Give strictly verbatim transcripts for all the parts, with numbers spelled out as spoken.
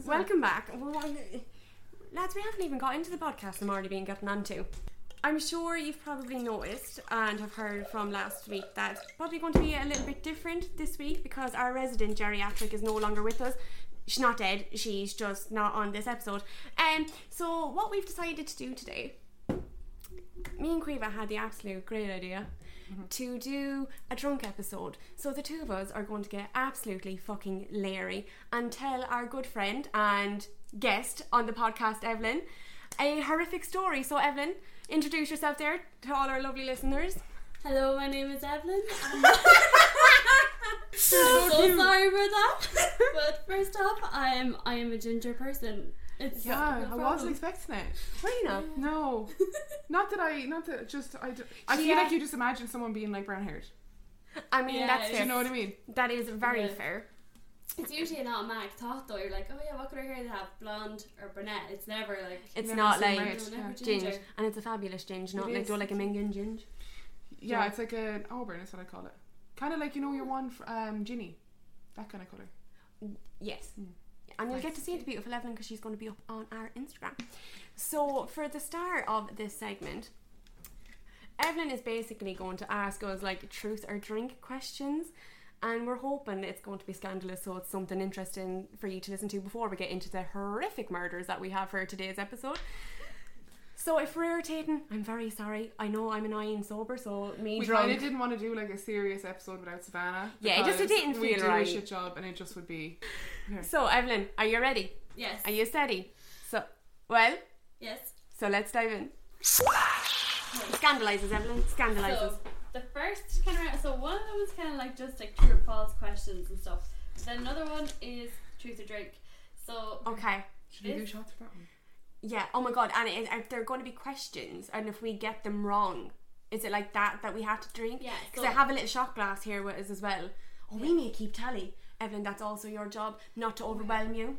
Welcome back. Well, lads, we haven't even got into the podcast I'm already being gotten onto. I'm sure you've probably noticed and have heard from last week that it's probably going to be a little bit different this week because our resident geriatric is no longer with us. She's not dead, she's just not on this episode. Um, so what we've decided to do today, me and Quiva had the absolute great idea mm-hmm. to do a drunk episode. So the two of us are going to get absolutely fucking leery and tell our good friend and guest on the podcast, Evelyn, a horrific story. So Evelyn, introduce yourself there to all our lovely listeners. Hello, my name is Evelyn. so, so sorry about that. But first off, I am I am a ginger person. It's yeah, no I wasn't expecting it. Were you not? No, not that I, not that just I. Do, I feel yeah. like you just imagine someone being like brown haired. I mean, yeah, that's fair. Do you know what I mean? That is very yeah. fair. It's usually an automatic thought though. You're like, oh yeah, what colour hair do they have? Blonde or brunette? It's never like. It's never not like red. No, never ginge, ginger. and it's a fabulous ginge, not it like is. do like a mingin ginge. Yeah, yeah, it's like an auburn is what I call it. Kind of like, you know, your one for, um Ginny, that kind of colour. Yes. Mm. And you'll get to see the beautiful Evelyn because she's going to be up on our Instagram. So for the start of this segment, Evelyn is basically going to ask us like truth or drink questions, and we're hoping it's going to be scandalous, so it's something interesting for you to listen to before we get into the horrific murders that we have for today's episode. So if we're irritating, I'm very sorry. I know I'm annoying sober, so me we drunk. kind of didn't want to do like a serious episode without Savannah. Yeah, it just it didn't feel we do right. a shit job, and it just would be. Yeah. So Evelyn, are you ready? Yes. Are you steady? So, well. Yes. So let's dive in. Scandalizes, Evelyn. Scandalizes. So the first kind of round, so one of them is kind of like just like true or false questions and stuff. Then another one is truth or drink. So okay. Should we do shots for that one? Yeah. Oh my god. And it, are there going to be questions? And if we get them wrong, is it like that that we have to drink? Yeah. Because so I have a little shot glass here with us as well. Oh, we may keep tally. Evelyn, that's also your job, not to overwhelm you.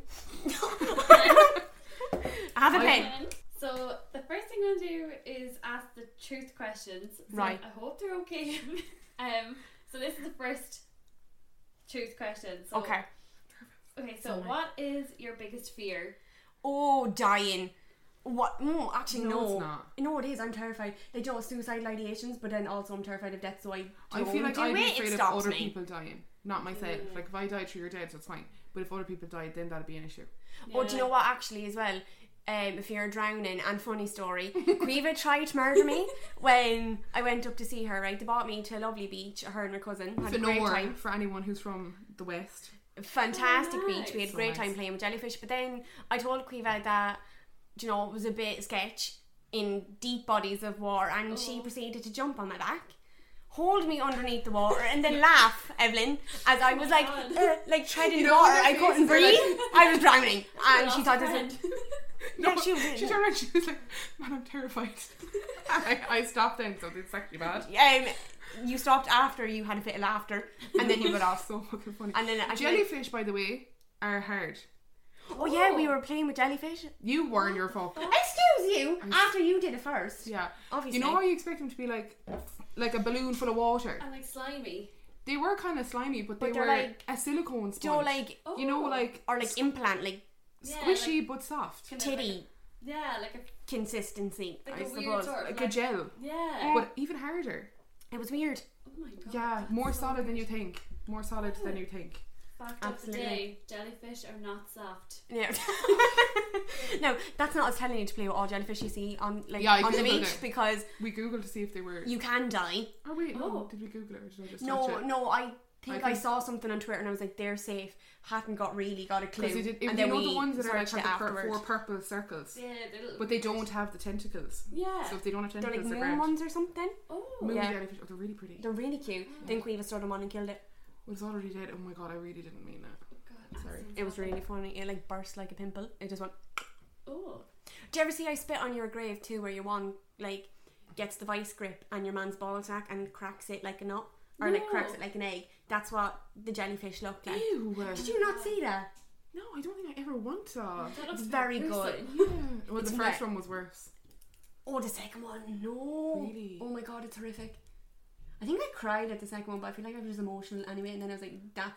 I have a pen. So the first thing I'm going to do is ask the truth questions. So right. I hope they're okay. um. So this is the first truth question. So, okay. Okay. So Sorry. What is your biggest fear? Oh, dying. What? Mm, actually, no. No, it's not. No, it is. I'm terrified. They do suicidal ideations, but then also I'm terrified of death. So I. I feel like do I'd be it. afraid It of other me. people dying, not myself. Mm. Like if I died through your dead, that's fine. But if other people died, then that'd be an issue. Yeah. Oh, do you know what? Actually, as well. Um, if you're drowning, and funny story, Quiva tried to murder me when I went up to see her. Right, they brought me to a lovely beach. Her and her cousin had a great time. For anyone who's from the west, fantastic oh, nice. beach. We had a so great nice. time playing with jellyfish. But then I told Quiva that, you know, it was a bit sketch in deep bodies of water, and oh. she proceeded to jump on my back, hold me underneath the water, and then laugh, Evelyn, as I was oh like, uh, like treading you the know water. I couldn't breathe. Like, I was drowning, and Lost she thought friend. this. no, Yeah, she was. she turned around. She was like, "Man, I'm terrified." I, I stopped then, so it's actually bad. Um, you stopped after you had a fit of laughter, and then you got off. So fucking funny. And then I jellyfish, by the way, are hard. Oh yeah, we were playing with jellyfish. You weren't your fault. Excuse you. After you did it first. Yeah, obviously. You know how you expect them to be like, like a balloon full of water. And like slimy. They were kind of slimy, but they But they're were like- a silicone sponge. Do you know, like, Oh. you know, like or like implant, like Yeah, squishy like, but soft, kind of titty like a, yeah, like a consistency. like I a weird suppose. sort of like like, a gel, Yeah. but even harder. It was weird. Oh my god. Yeah, that's more so solid than weird. you think. More solid than you think. Fact Absolutely. of the day: jellyfish are not soft. Yeah. No, that's not us telling you to play with all jellyfish you see on like Yeah, I on the googled beach it. because We googled to see if they were. you can die. Oh wait, no. Oh. Did we Google it or did I just No, search it? no, I think I I, think- saw something on Twitter and I was like, they're safe. Hadn't got really got a clue. Because they did. and You then know we the ones that are like searched have it the pur- afterwards. four purple circles, Yeah, they're little but they weird. don't have the tentacles. Yeah. So if they don't have They're tentacles, like they're moon grand. ones or something. Oh. Moon Yeah. jellyfish. Oh, they're really pretty. They're really cute. Then Quiva stood them on and killed it. Well, it's already dead. Oh my god, I really didn't mean that. Oh god. Sorry. It was really funny. It like burst like a pimple. It just went. Oh. Do you ever see I spit on your grave too, where your one like gets the vice grip and your man's ball sack and cracks it like a nut, or like No. cracks it like an egg? That's what the jellyfish looked like. Ew. Did you not see that? No, I don't think I ever want to. That looks It's very gruesome. good. Yeah. Well, It's the first wet. one was worse. Oh, the second one, no. Really? Oh my god, it's horrific. I think I cried at the second one, but I feel like I was just emotional anyway. And then I was like, "That's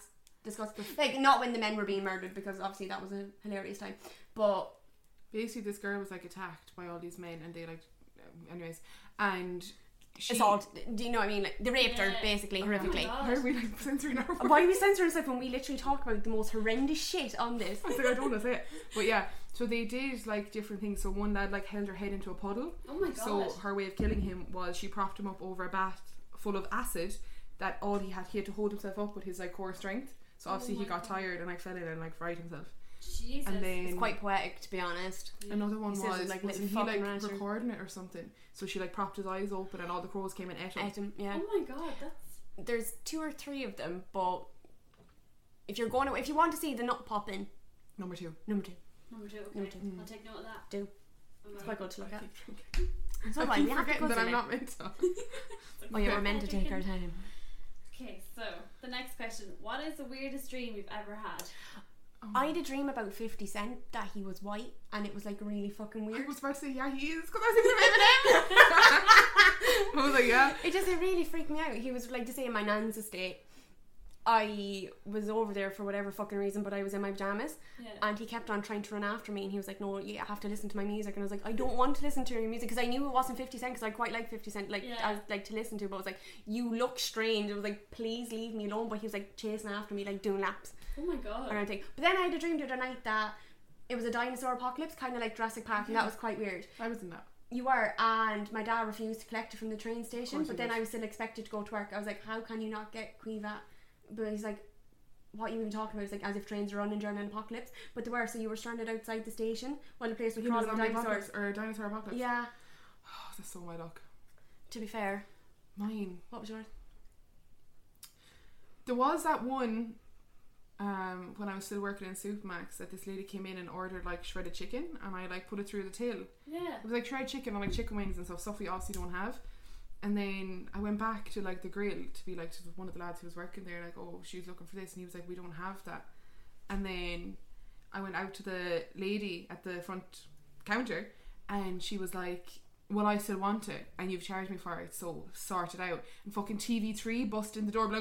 disgusting. Like, not when the men were being murdered, because obviously that was a hilarious time. But basically, this girl was like attacked by all these men, and they like, anyways, and she, assault. Do you know what I mean? Like, they raped her Yeah. basically Oh my horrifically. God. How are we like censoring our? Why are we censoring stuff when we literally talk about the most horrendous shit on this? I was like, I don't want to say it, but yeah. So they did like different things. So one lad like held her head into a puddle. Oh my god. So her way of killing him was she propped him up over a bath full of acid. That all he had, he had to hold himself up with his like core strength. So obviously Oh he my got God. tired and like fell in and like fried himself. Jesus. And then It's quite poetic, to be honest. another one He says was it like wasn't little he like fucking rancher. recording it or something? So she like propped his eyes open and all the crows came and ate him. Ate him, yeah. Oh my god, that's There's two or three of them, but if you're going to, if you want to see the nut popping, Number two. number two. number two. Okay. Number two. I'll take note of that. Do. Oh my It's quite good to look I at. keep drinking. So I why keep we have to forgetting that consider. I'm not meant to. Oh yeah, we're meant to take our time. Okay, so the next question: what is the weirdest dream you've ever had? Oh. I had a dream about fifty Cent that he was white, and it was like really fucking I weird. was about to say yeah he is because I was thinking of Eminem. I was like yeah. It just it really freaked me out. He was like to say in my nan's estate. I was over there for whatever fucking reason, but I was in my pajamas, Yeah. and he kept on trying to run after me, and he was like, "No, you have to listen to my music." And I was like, "I don't want to listen to your music," because I knew it wasn't fifty Cent, because I quite like fifty Cent, like Yeah. I like to listen to. But I was like, "You look strange." I was like, "Please leave me alone." But he was like chasing after me, like doing laps Oh my god. or anything. But then I had a dream the other night that it was a dinosaur apocalypse, kind of like Jurassic Park, and that was quite weird. I was in that. You were, and my dad refused to collect it from the train station, course but he then did. I was still expected to go to work. I was like, "How can you not get Quiva?" But he's like, "What are you even talking about?" It's like as if trains are running during an apocalypse. But they were, so you were stranded outside the station while the place was He was crawling on with the dinosaurs. apocalypse or dinosaur apocalypse. Yeah, Oh, that's so my luck. to be fair. Mine. What was yours? There was that one um, when I was still working in Supermax that this lady came in and ordered like shredded chicken, and I like put it through the till. Yeah. It was like shredded chicken and like chicken wings and stuff, stuff we obviously don't have. And then I went back to like the grill to be like to one of the lads who was working there, like, "Oh, she's looking for this," and he was like, "We don't have that." And then I went out to the lady at the front counter, and she was like, "Well, I still want it, and you've charged me for it, so sort it out." And fucking T V three busted in the door, be like,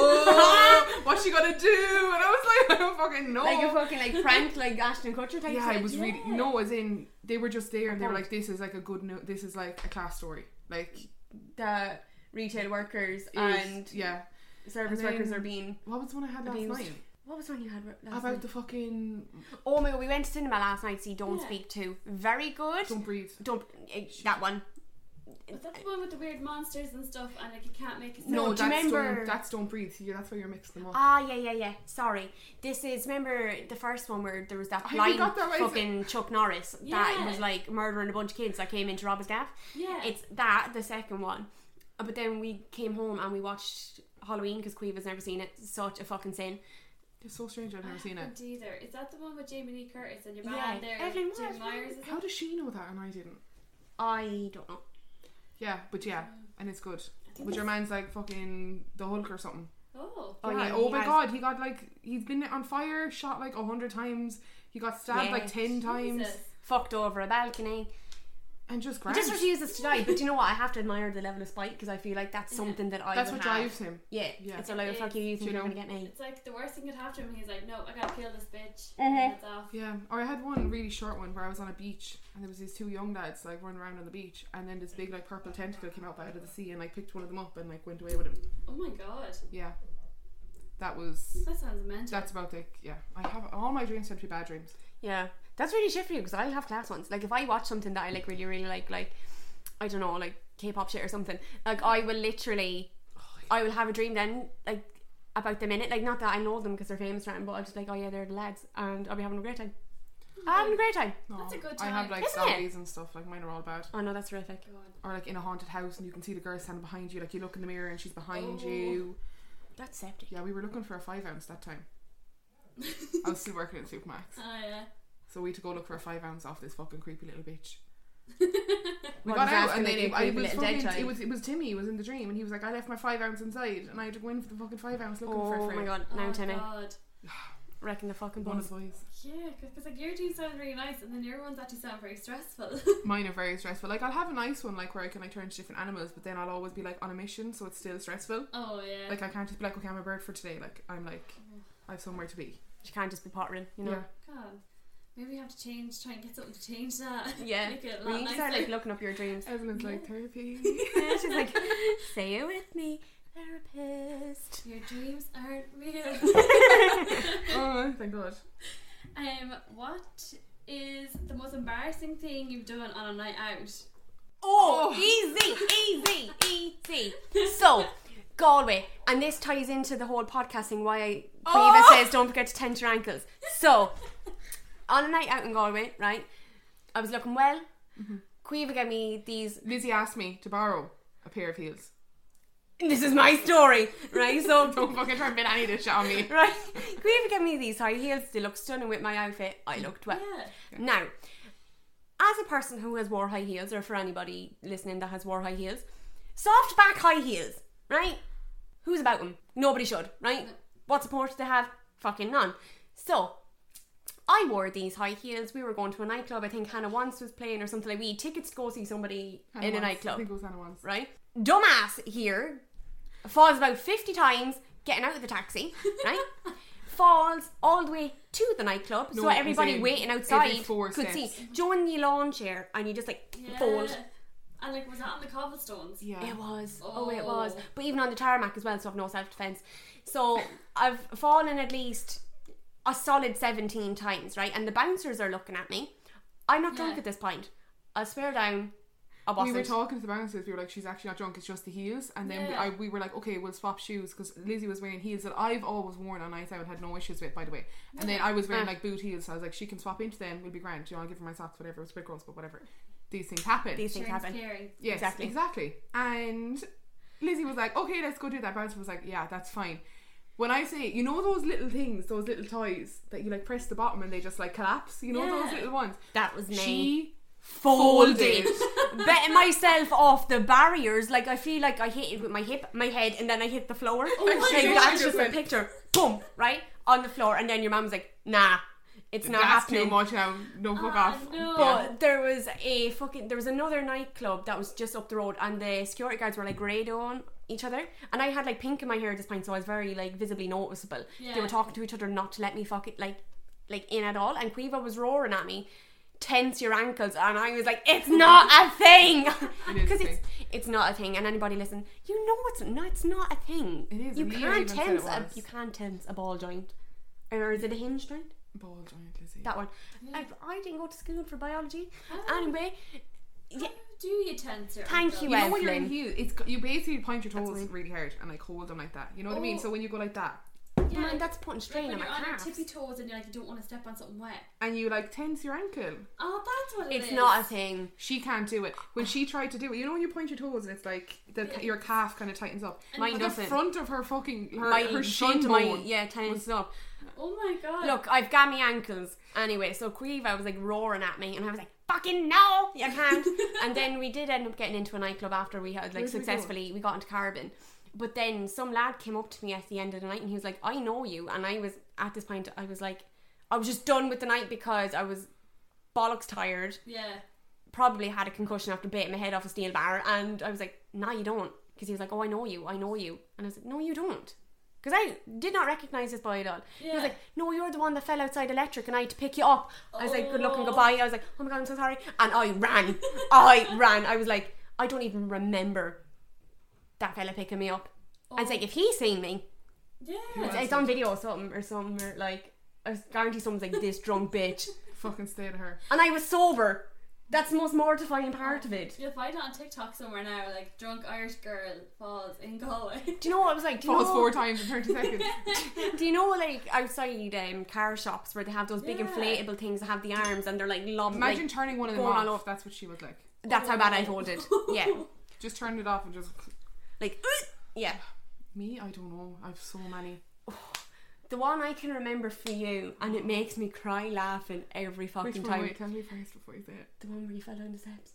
"Oh, what's she gonna do?" And I was like, "I don't fucking know." Like a fucking like prank, like Ashton Kutcher type. Yeah, shit. it was really Yeah. no, as in they were just there and they were Oh. like, "This is like a good no- this is like a class story." Like The retail workers it and was- yeah. service And then- workers are being. What was the one I had last Abused. night? What was one you had last About night? the fucking Oh my god, we went to cinema last night. See, Don't Yeah. Speak To. Very good. Don't Breathe. Don't eh, that one. Was that the one with the weird monsters and stuff, and like you can't make a sound? No, do you that's remember- Don't, that's Don't Breathe. Yeah, that's why you're mixing them up. Ah, yeah, yeah, yeah. Sorry. This is, remember the first one where there was that I haven't blind got that right. fucking Chuck Norris that Yeah. was like murdering a bunch of kids that came into rob his gaff. Yeah. It's that, the second one. Uh, But then we came home and we watched Halloween because Queeva's never seen it. Such a fucking sin. It's so strange. I've never seen it. haven't either. Is that the one with Jamie Lee Curtis and your Yeah. band there? Evelyn, what Jim is Myers. wrong? Is How it? does she know that and I didn't? I don't know. Yeah, but yeah, and it's good. I think But your it's- man's like fucking the Hulk or something. Oh. Oh, yeah. yeah, Oh he my has- god, he got like he's been on fire, shot like a hundred times. He got stabbed like Yes. ten times, Jesus. Fucked over a balcony. and just He grand. just refuses to die. But you know what? I have to admire the level of spite because I feel like that's Yeah. something that I That's would what have. drives him. Yeah, Yeah. it's a load of It fuck you, is. you think Do you you're know- going to get me. It's like the worst thing could happen to him. He's like, no, I gotta kill this bitch. Mhm. And it's off. Yeah, or I had one really short one where I was on a beach and there was these two young lads like running around on the beach, and then this big like purple tentacle came out out of the sea and like picked one of them up and like went away with him. Oh my god. Yeah, that was That sounds mental. that's about the yeah. I have all my dreams tend to be bad dreams. Yeah, that's really shit for you because I'll have class ones. Like if I watch something that I like really, really like, like I don't know, like K-pop shit or something, like I will literally, I will have a dream then, like about them in it. Like not that I know them because they're famous around, but I'll just like, oh yeah, they're the lads, and I'll be having a great time. I'm having a great time. No, That's a good I have time. like Isn't it? zombies and stuff. Like mine are all bad. Oh no, that's terrific. God. Or like in a haunted house and you can see the girl standing behind you. Like you look in the mirror and she's behind Oh. you. That's septic. Yeah, we were looking for a five ounce that time. I was still working at Supermax, Ah, yeah. so we had to go look for a five ounce off this fucking creepy little bitch. We What, got he's out asking and then like a it, I creepy was little dead fucking, child? it was it was Timmy was in the dream and he was like, I left my five ounce inside and I had to go in for the fucking five ounce looking for Oh it. my god, now oh Timmy. God. Wrecking the fucking One buzz. of the boys. Yeah, because like your dreams sound really nice, and then your ones actually sound very stressful. Mine are very stressful. Like I'll have a nice one, like where I can like turn into different animals, but then I'll always be like on a mission, so it's still stressful. Oh yeah. Like I can't just be like, okay, I'm a bird for today. Like I'm like, I have somewhere to be. You can't just be pottering, you know. Yeah. God, maybe you have to change, try and get something to change that. Yeah. Make it a We lot need to start nicer. like looking up your dreams. Evelyn's like Yeah. therapy. Yeah, she's like, say it with me, therapist. Your dreams aren't real. Oh, thank God. Um, what is the most embarrassing thing you've done on a night out? Oh, easy, easy, easy. So, Galway, and this ties into the whole podcasting why I Quiva Oh! says don't forget to tense your ankles. So, on a night out in Galway, right, I was looking well. Mm-hmm. Quiva gave me these. Lizzie asked me to borrow a pair of heels. This is my story, right? So, Don't fucking try and pin any of this shit on me. right, Quiva gave me these high heels. They look stunning with my outfit. I looked well. Yeah. Now, as a person who has wore high heels, or for anybody listening that has wore high heels, soft back high heels, right? Who's about them? Nobody should, right? What support do they have? Fucking none. So, I wore these high heels. We were going to a nightclub. I think Hannah Once was playing or something like. We had tickets to go see somebody Hannah in a once. I nightclub, think it was Hannah once. right? Dumbass here falls about fifty times getting out of the taxi, right? Falls all the way to the nightclub, No, so it was everybody in waiting every outside four could steps. see. Join the lawn chair, and you just like Yeah. fold. And like, was that on the cobblestones? Yeah. It was. Oh. it was. Oh. But even on the tarmac as well, so I've no self defence. So I've fallen at least a solid seventeen times, right? And the bouncers are looking at me. I'm not drunk Yeah. at this point. I'll swear down. I We wasn't. were talking to the bouncers. We were like, she's actually not drunk. It's just the heels. And then we, Yeah. I, we were like, okay, we'll swap shoes because Lizzie was wearing heels that I've always worn on nights out and had no issues with, by the way. And then I was wearing Ah. like boot heels. So I was like, she can swap into them. We'll be grand. Do you want to give her my socks? Whatever. It was a bit gross, but whatever. These things happen. These things Sharon's happen. caring. Yes, Exactly. exactly. And Lizzie was like, okay, let's go do that. Bouncer was like, yeah, that's fine. When I say, you know those little things, those little toys that you like press the bottom and they just like collapse? You know Yeah. those little ones? That was me. She Folded. folded. Betting myself off the barriers. Like I feel like I hit it with my hip, my head, and then I hit the floor. my Like, God. that's Just just a went- picture. Boom, right? On the floor. And then your mum's like, nah, it's not That's happening. too much now. No, fuck Ah, off. no. But there was a fucking there was another nightclub that was just up the road, and the security guards were like radioing each other, and I had like pink in my hair at this point, so I was very like visibly noticeable. They Yeah. were talking to each other not to let me fuck it like like in at all, and Quiva was roaring at me, tense your ankles, and I was like, it's not a thing, It is a because thing. it's it's not a thing. And anybody listen, you know it's not it's not a thing. It is, You and Leah can't even said tense it a was. you can't tense a ball joint, or is it a hinge joint? Ball joint, Lizzie. That one. Yeah. I, I didn't go to school for biology. Oh. Anyway, yeah, How do you tense your Thank ankle? you, You know when you're in Evelyn. heels, it's you basically point your That's toes fine. really hard and like hold them like that. You know what I mean? Oh. So when you go like that Yeah. man, that's putting Like strain when on my you're on your calves. tippy toes and you're like, you don't want to step on something wet. and you like tense your ankle, Oh, that's what it It's is. not a thing. she can't do it. When she tried to do it, you know when you point your toes and it's like the Yeah. your calf kind of tightens up. And Mine you- The doesn't. front of her fucking her, my her front shin of my bone. yeah tense up. Oh my god. Look, I've got me ankles anyway. So Quiva was like roaring at me, and I was like, "Fucking no, you can't." And then we did end up getting into a nightclub after we had like Where'd we go? successfully we got into Carbon. But then some lad came up to me at the end of the night, and he was like, "I know you." And I was at this point, I was like, I was just done with the night because I was bollocks tired. Yeah. Probably had a concussion after biting my head off a steel bar, and I was like, "No, you don't," because he was like, "Oh, I know you, I know you," and I was like, "No, you don't," because I did not recognise this boy at all. He Yeah. was like, "No, you're the one that fell outside electric, and I had to pick you up." I was like, "Good luck and Oh. goodbye." I was like, "Oh my god, I'm so sorry," and I ran. I ran. I was like, I don't even remember that fella picking me up. I was Oh. like, if he's seen me, Yeah. it's, it's on video or something or something. Or like, I guarantee someone's like, this drunk bitch, Fucking stay to her. and I was sober. That's the most mortifying part of it. You'll find it on TikTok somewhere now, like drunk Irish girl falls in Galway. Do you know what I was like? Do you Falls know, four times in thirty seconds. Do you know like outside um, car shops where they have those big Yeah. inflatable things that have the arms and they're like lob Imagine like, turning one of them going off. all over. That's what she was like. that's how bad I folded. Yeah, Just turn it off and just like yeah. me. I don't know. I've so many. The one I can remember for you, and it makes me cry laughing every fucking Which one? time. Wait, tell me first before you say it. The one where you fell down the steps.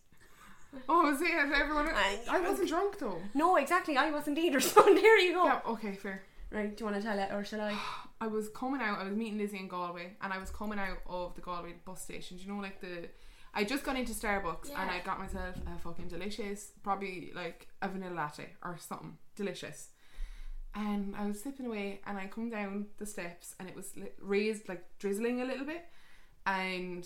Oh, say it, everyone. I- I wasn't drunk though. No, exactly. I wasn't either. So there you go. Yeah. Okay. Fair. Right, do you want to tell it or shall I? I was coming out, I was meeting Lizzie in Galway, and I was coming out of the Galway bus station. Do you know, like the... I just got into Starbucks Yeah. and I got myself a fucking delicious, probably like a vanilla latte or something. Delicious. And I was sipping away and I come down the steps and it was li- raised, like drizzling a little bit. And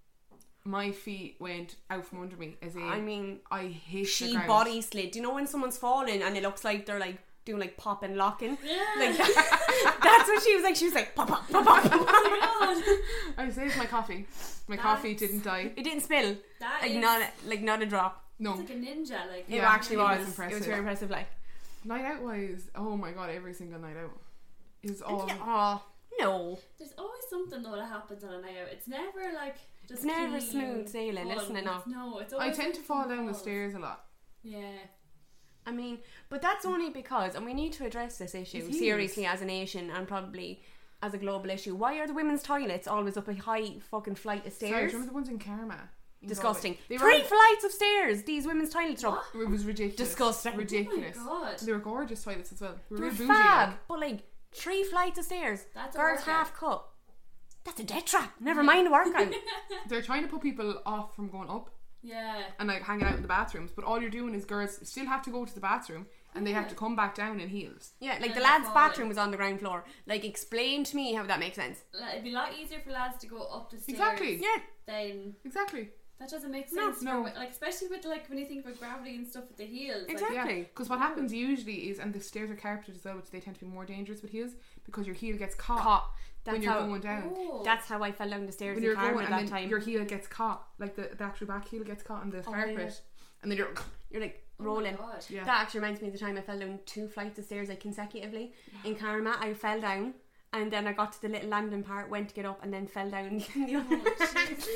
my feet went out from under me as in... I mean, I hate the she ground. body slid. Do you know when someone's falling and it looks like they're like doing like pop and locking? Yeah. Like that's what she was like. She was like pop pop pop pop. Oh my god. I saved my coffee. My That's- coffee didn't die. It didn't spill. That Like is not like not a drop. No. it's like a ninja. Like It Yeah, actually it was was. impressive. It was very impressive. Like Night out wise, oh my god, every single night out. It was all... oh no, there's always something though that happens on a night out. It's never like just it's never clean, smooth sailing. fun. Isn't it? No. It's- No, it's I always tend like to fall some down the falls. stairs a lot. Yeah. I mean, but that's only because, and we need to address this issue It's huge. seriously as a nation and probably as a global issue. Why are the women's toilets always up a high fucking flight of Sorry, stairs? remember the ones in Karma? In Disgusting. Galway? They Three were, flights of stairs. These women's toilets are up. It was ridiculous. Disgusting. Ridiculous. Oh my god. They were gorgeous toilets as well. They were They're real bougie. fab, Like. but like three flights of stairs. That's a Girls workout. half cut. That's a death trap. Never mind the workout. They're trying to put people off from going up Yeah. and like hanging out in the bathrooms, but all you're doing is girls still have to go to the bathroom and they have to come back down in heels. Yeah, like Yeah, the lads' falling. bathroom was on the ground floor. Like, explain to me how that makes sense. Like, it'd be a lot easier for lads to go up the stairs. Exactly. Yeah. Then Exactly. that doesn't make No, sense. no. For, like especially with like when you think about gravity and stuff with the heels. Like, Exactly. Yeah, because what happens usually is, and the stairs are carpeted as well, which they tend to be more dangerous with heels because your heel gets caught, Caught. That's when you're how. going down. oh. That's how I fell down the stairs When in you're Karma going, at and that then time. your heel gets caught, like the, the actual back heel gets caught on the Oh, carpet, yeah. and then you're You're like Oh my rolling. God. yeah. That actually reminds me of the time I fell down two flights of stairs like consecutively in Karma. I fell down and then I got to the little landing part, went to get up, and then fell down. the other Oh, jeez.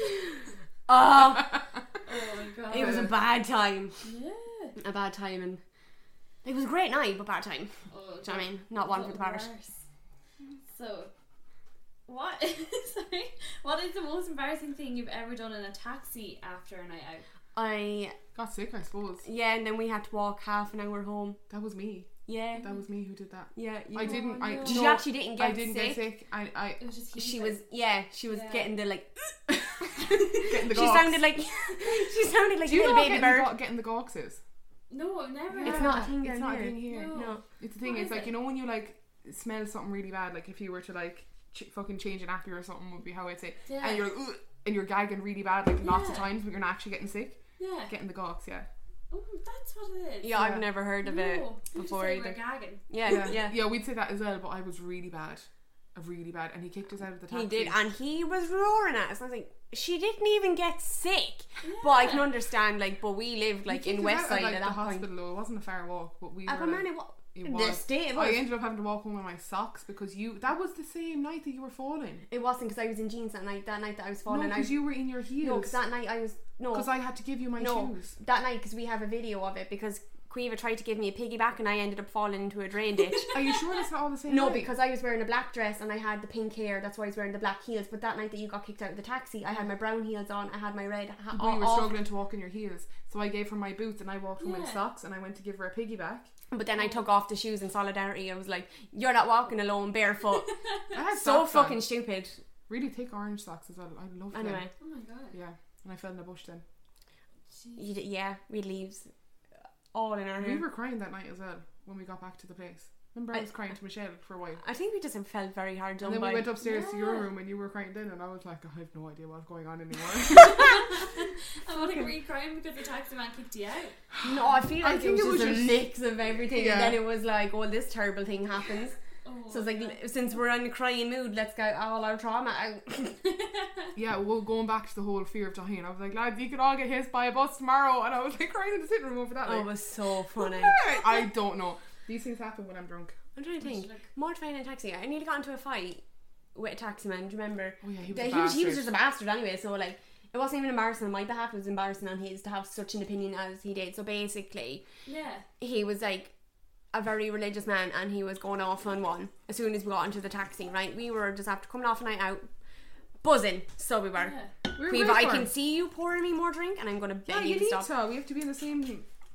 oh, Oh my god. it was a bad time. Yeah. A bad time, and it was a great night, but bad time. Oh, Do you know what I mean? Not one for the parish. worse. So, what? Sorry. What is the most embarrassing thing you've ever done in a taxi after a night out? I Got sick, I suppose. yeah, and then we had to walk half an hour home. That was me. Yeah, That was me who did that. yeah. You, I didn't. I no. She no, actually didn't get I didn't sick. get sick. I, I It was just She heat. was yeah. She was Yeah. getting the like. getting the She gawks. sounded like she sounded like Do a you little know what baby getting, bird. the, getting the gawks is? No, I've never. It's had not a that. thing It's down not a here. thing here. No. No. It's the thing. What It's is like it? you know when you like smell something really bad, like if you were to like ch- fucking change a nappy or something would be how I'd say, Yeah. and you're like, ugh, and you're gagging really bad like lots of Yeah. times, but you're not actually getting sick. Yeah. Getting the gawks, yeah. Oh, that's what it is. Yeah, Yeah. I've never heard of no. it You before just say either. we're gagging. Yeah, yeah, yeah. yeah. We'd say that as well, but I was really bad, Uh, really bad, and he kicked us out of the taxi. He did, and he was roaring at us. I was like, she didn't even get sick. But I can Yeah. understand, like, but we lived like He in kicked us West out Side of, like, at the that point. hospital. Though. It wasn't a far walk, but we Uh, were. but man, like, it wa- it the was. state it I was. ended up having to walk home in my socks because you. That was the same night that you were falling. It wasn't because I was in jeans that night. That night that I was No, falling out. because you were in your No, heels. because that night I was no. Because I had to give you my no, shoes. that night because we have a video of it because Quiva tried to give me a piggyback and I ended up falling into a drain ditch. Are you sure that's not all the same? No, night? because I was wearing a black dress and I had the pink hair. That's why I was wearing the black heels. But that night that you got kicked out of the taxi, I had my brown heels on. I had my red hat But you were off. struggling to walk in your heels, so I gave her my boots and I walked home in Yeah. socks and I went to give her a piggyback. But then I took off the shoes in solidarity. I was like, "You're not walking alone barefoot." I had So socks on. fucking stupid. really thick orange socks as well. I love them. Anyway, Oh my god. Yeah, and I fell in the bush then. Jeez. you d- yeah, we leaves all in our We hair. were crying that night as well when we got back to the place. Remember, I, I- was crying to Michelle for a while. I think we just felt very hard done And then by. we went upstairs to your Yeah. room and you were crying then, and I was like, I have no idea what's going on anymore. I want to be crying because the taxi man kicked you out. No, I feel I like it think was, it was just a just- mix of everything, Yeah. and then it was like, "Oh, this terrible thing happens." Oh, So it's like, God. l- since we're in a crying mood, let's get all our trauma out. Yeah, well, going back to the whole fear of dying, I was like, lads, you could all get hit by a bus tomorrow, and I was like crying in the sitting room over that. Oh, it Like, was so funny. I don't know. These things happen when I'm drunk. I'm trying to think. Like- Mortifying in a taxi. I nearly got into a fight with a taxi man. Do you remember? Oh yeah, he was Yeah, a he was, he was bastard. just a bastard anyway. So like, it wasn't even embarrassing on my behalf. It was embarrassing on his to have such an opinion as he did. So basically, Yeah. he was like a very religious man, and he was going off on one as soon as we got into the taxi. Right, we were just after coming off a night out, buzzing. So we were. Yeah. We were Quiva, great I for can him. see you pouring me more drink, and I'm gonna Yeah, beg you you to need stop. to. We have to be in the same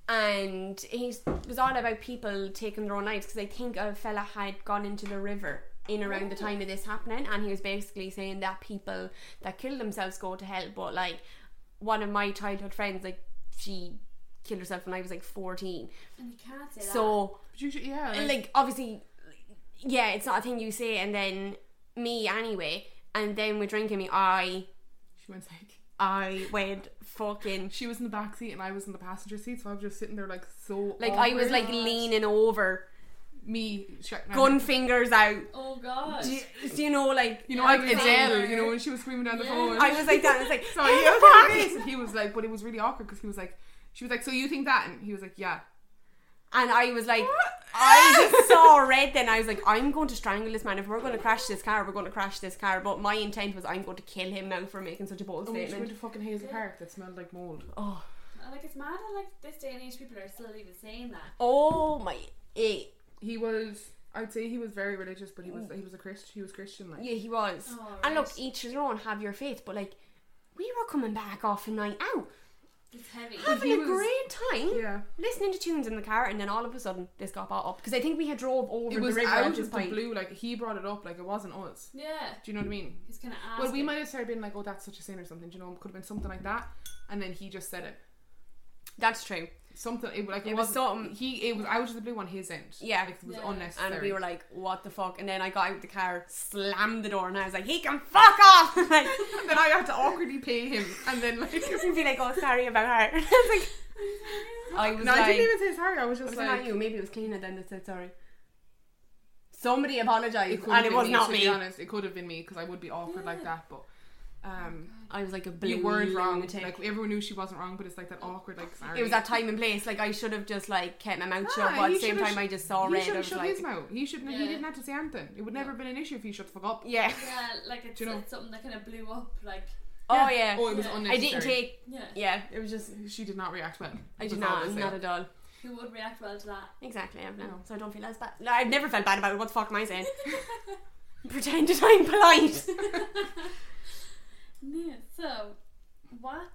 and he was all about people taking their own lives because I think a fella had gone into the river in around the time of this happening, and he was basically saying that people that kill themselves go to hell. But like one of my childhood friends, like she killed herself when I was like fourteen, And you can't say so But you should, yeah. like, like obviously yeah, it's not a thing you say. And then me anyway, and then with drinking me I she went like I went fucking she was in the back seat and I was in the passenger seat, so I was just sitting there like so like I was awkward. like leaning over, me shutting gun fingers out. that. Oh god. Do you, do you know, like you know, Yeah, like I was Adele, like- you know, when she was screaming down the Yeah. phone. I was like that. I was like, so "Hey, he was fuck!" like this, and he was like, but it was really awkward because he was like, she was like, so you think that? And he was like, yeah. And I was like, I just saw red then. I was like, I'm going to strangle this man. If we're going to crash this car, we're going to crash this car. But my intent was I'm going to kill him now for making such a bold And we just went statement. to fucking Hazel Park that smelled like mold. Oh, Like it's mad how like this day and age people are still even saying that. oh my. Eh. He was, I'd say he was very religious, but he was he was a Christ, he was Christian. Like. Yeah, he was. Oh, And look, right. each their own, have your faith. But like, we were coming back off a night out, It's heavy. having he a was- great time, Yeah. listening to tunes in the car, and then all of a sudden this got brought up because I think we had drove over It was the river out at of this the point. blue, like he brought it up, like it wasn't us. Yeah. Do you know what I mean? He's kind of asking. Well, we might have started being like, oh, that's such a sin or something. Do you know, it could have been something like that, and then he just said it. That's true. Something it, like it, It was wasn't- something- He it was out of the blue on his end. Yeah. like, it was Yeah. unnecessary. And we were like, what the fuck? And then I got out the car, slammed the door, and I was like, he can fuck off! Like, And then I had to awkwardly pay him, and then like. and be like, oh, sorry about her. I was like, I was No, I like, didn't even say sorry. I was was just it like, not you? Maybe it was Cleena then that said sorry. Somebody apologised, it could and have it been was me, not to me. be honest, it could have been me because I would be awkward like Yeah. that. But um, I was like a blue you weren't wrong. lunatic. Like everyone knew she wasn't wrong, but it's like that awkward, like sorry. It was that time and place. Like I should have just like kept my mouth shut, Ah, but at he the same should've time sh- I just saw He red. should I have was shut like, his mouth. He shouldn't. He Yeah. didn't have to say anything. It would never have been an issue if he shut the fuck up. yeah. Yeah, like it's, Do you know? it's something that kind of blew up. Like Oh yeah. Oh, it was Yeah. I I unnecessary. didn't take. yeah, Yeah, it was just. She did not react well. I did That's all not. I'll say. Not at all. who would react well to that? Exactly. I've No. no. So I don't feel as bad. No, I've never felt bad about it. What the fuck am I saying? Pretended I'm polite. Yeah. So, what?